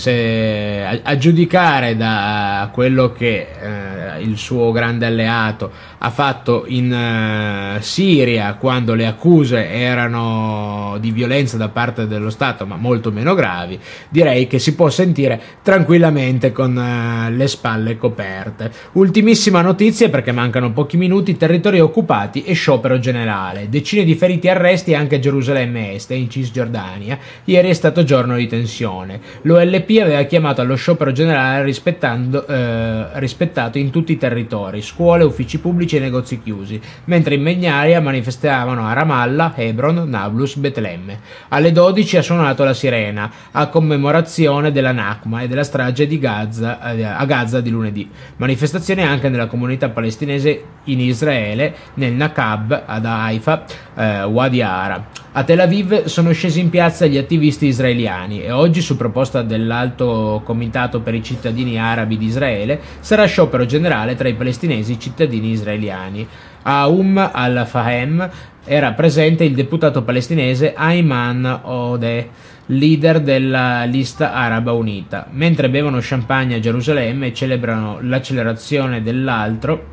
se a giudicare da quello che il suo grande alleato ha fatto in Siria, quando le accuse erano di violenza da parte dello Stato ma molto meno gravi, direi che si può sentire tranquillamente con le spalle coperte. Ultimissima notizia, perché mancano pochi minuti: territori occupati e sciopero generale, decine di feriti e arresti anche a Gerusalemme Est e in Cisgiordania. Ieri è stato giorno di tensione. L'OLP aveva chiamato allo sciopero generale rispettato in tutti i territori, scuole, uffici pubblici e negozi chiusi, mentre in migliaia manifestavano a Ramallah, Hebron, Nablus, Betlemme. Alle 12 ha suonato la sirena a commemorazione della Nakba e della strage di Gaza, a Gaza di lunedì. Manifestazioni anche nella comunità palestinese in Israele, nel Nakab, ad Haifa, Wadi Ara. A Tel Aviv sono scesi in piazza gli attivisti israeliani e oggi, su proposta dell'Alto Comitato per i cittadini arabi di Israele, sarà sciopero generale tra i palestinesi cittadini israeliani. A al-Fahem era presente il deputato palestinese Ayman Odeh, leader della lista araba unita. Mentre bevono champagne a Gerusalemme e celebrano l'accettazione dell'altro,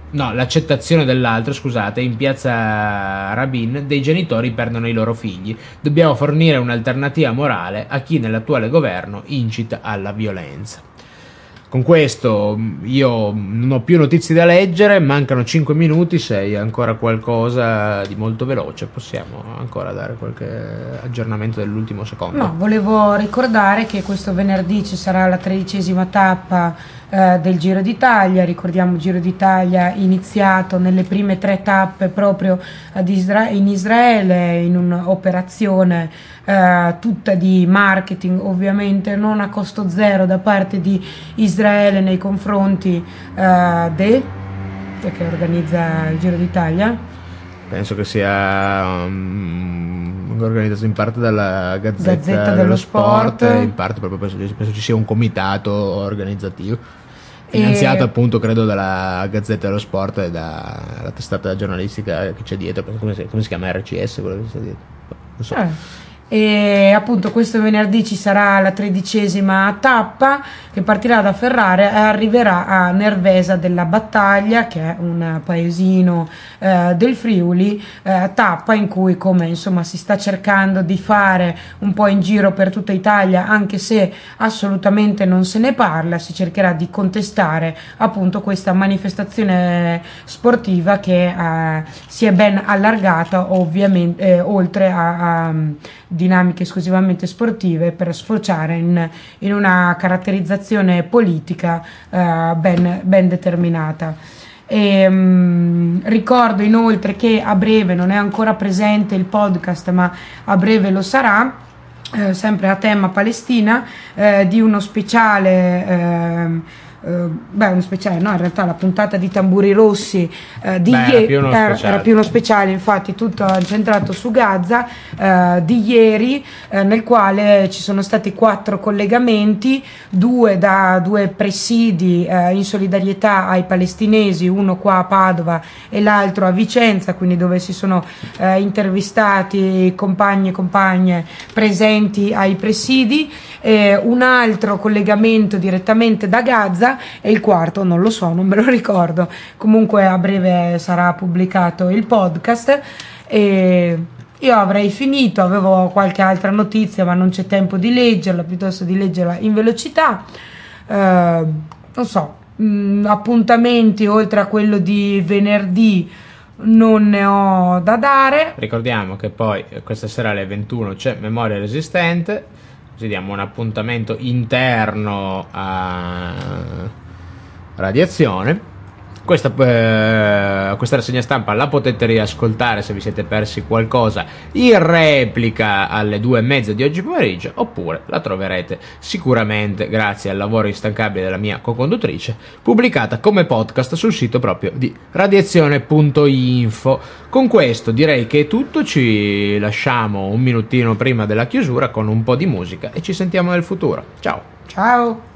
in piazza Rabin dei genitori perdono i loro figli. Dobbiamo fornire un'alternativa morale a chi nell'attuale governo incita alla violenza. Con questo io non ho più notizie da leggere, mancano 5 minuti, se hai ancora qualcosa di molto veloce possiamo ancora dare qualche aggiornamento dell'ultimo secondo. No, volevo ricordare che questo venerdì ci sarà la 13ª tappa del Giro d'Italia. Ricordiamo, il Giro d'Italia iniziato nelle prime 3 tappe proprio in Israele, in un'operazione tutta di marketing, ovviamente non a costo zero da parte di Israele nei confronti che organizza il Giro d'Italia. Penso che sia organizzato in parte dalla Gazzetta dello Sport. in parte proprio penso ci sia un comitato organizzativo finanziato appunto credo dalla Gazzetta dello Sport e dalla testata giornalistica che c'è dietro, come si chiama, RCS, quello che sta dietro, non so. E appunto questo venerdì ci sarà la 13ª tappa che partirà da Ferrara e arriverà a Nervesa della Battaglia, che è un paesino del Friuli, tappa in cui, come insomma si sta cercando di fare un po' in giro per tutta Italia, anche se assolutamente non se ne parla, si cercherà di contestare appunto questa manifestazione sportiva che si è ben allargata ovviamente oltre a dinamiche esclusivamente sportive, per sfociare in una caratterizzazione politica ben determinata. Ricordo inoltre che a breve, non è ancora presente il podcast ma a breve lo sarà, sempre a tema Palestina, di uno speciale uno speciale, no, in realtà la puntata di Tamburi Rossi di ieri era più uno speciale, infatti tutto incentrato su Gaza, di ieri, nel quale ci sono stati 4 collegamenti, 2 da 2 presidi in solidarietà ai palestinesi, uno qua a Padova e l'altro a Vicenza, quindi dove si sono intervistati compagni e compagne presenti ai presidi, un altro collegamento direttamente da Gaza, e il quarto non lo so, non me lo ricordo, comunque a breve sarà pubblicato il podcast. E io avrei finito, avevo qualche altra notizia ma non c'è tempo di leggerla, piuttosto di leggerla in velocità. Non so, appuntamenti oltre a quello di venerdì non ne ho da dare. Ricordiamo che poi questa sera alle 21 c'è Memoria Resistente, così diamo un appuntamento interno a Radiazione. Questa rassegna stampa la potete riascoltare se vi siete persi qualcosa in replica alle 2:30 di oggi pomeriggio, oppure la troverete sicuramente, grazie al lavoro instancabile della mia co-conduttrice, pubblicata come podcast sul sito proprio di radiazione.info. Con questo direi che è tutto, ci lasciamo un minutino prima della chiusura con un po' di musica e ci sentiamo nel futuro. Ciao! Ciao!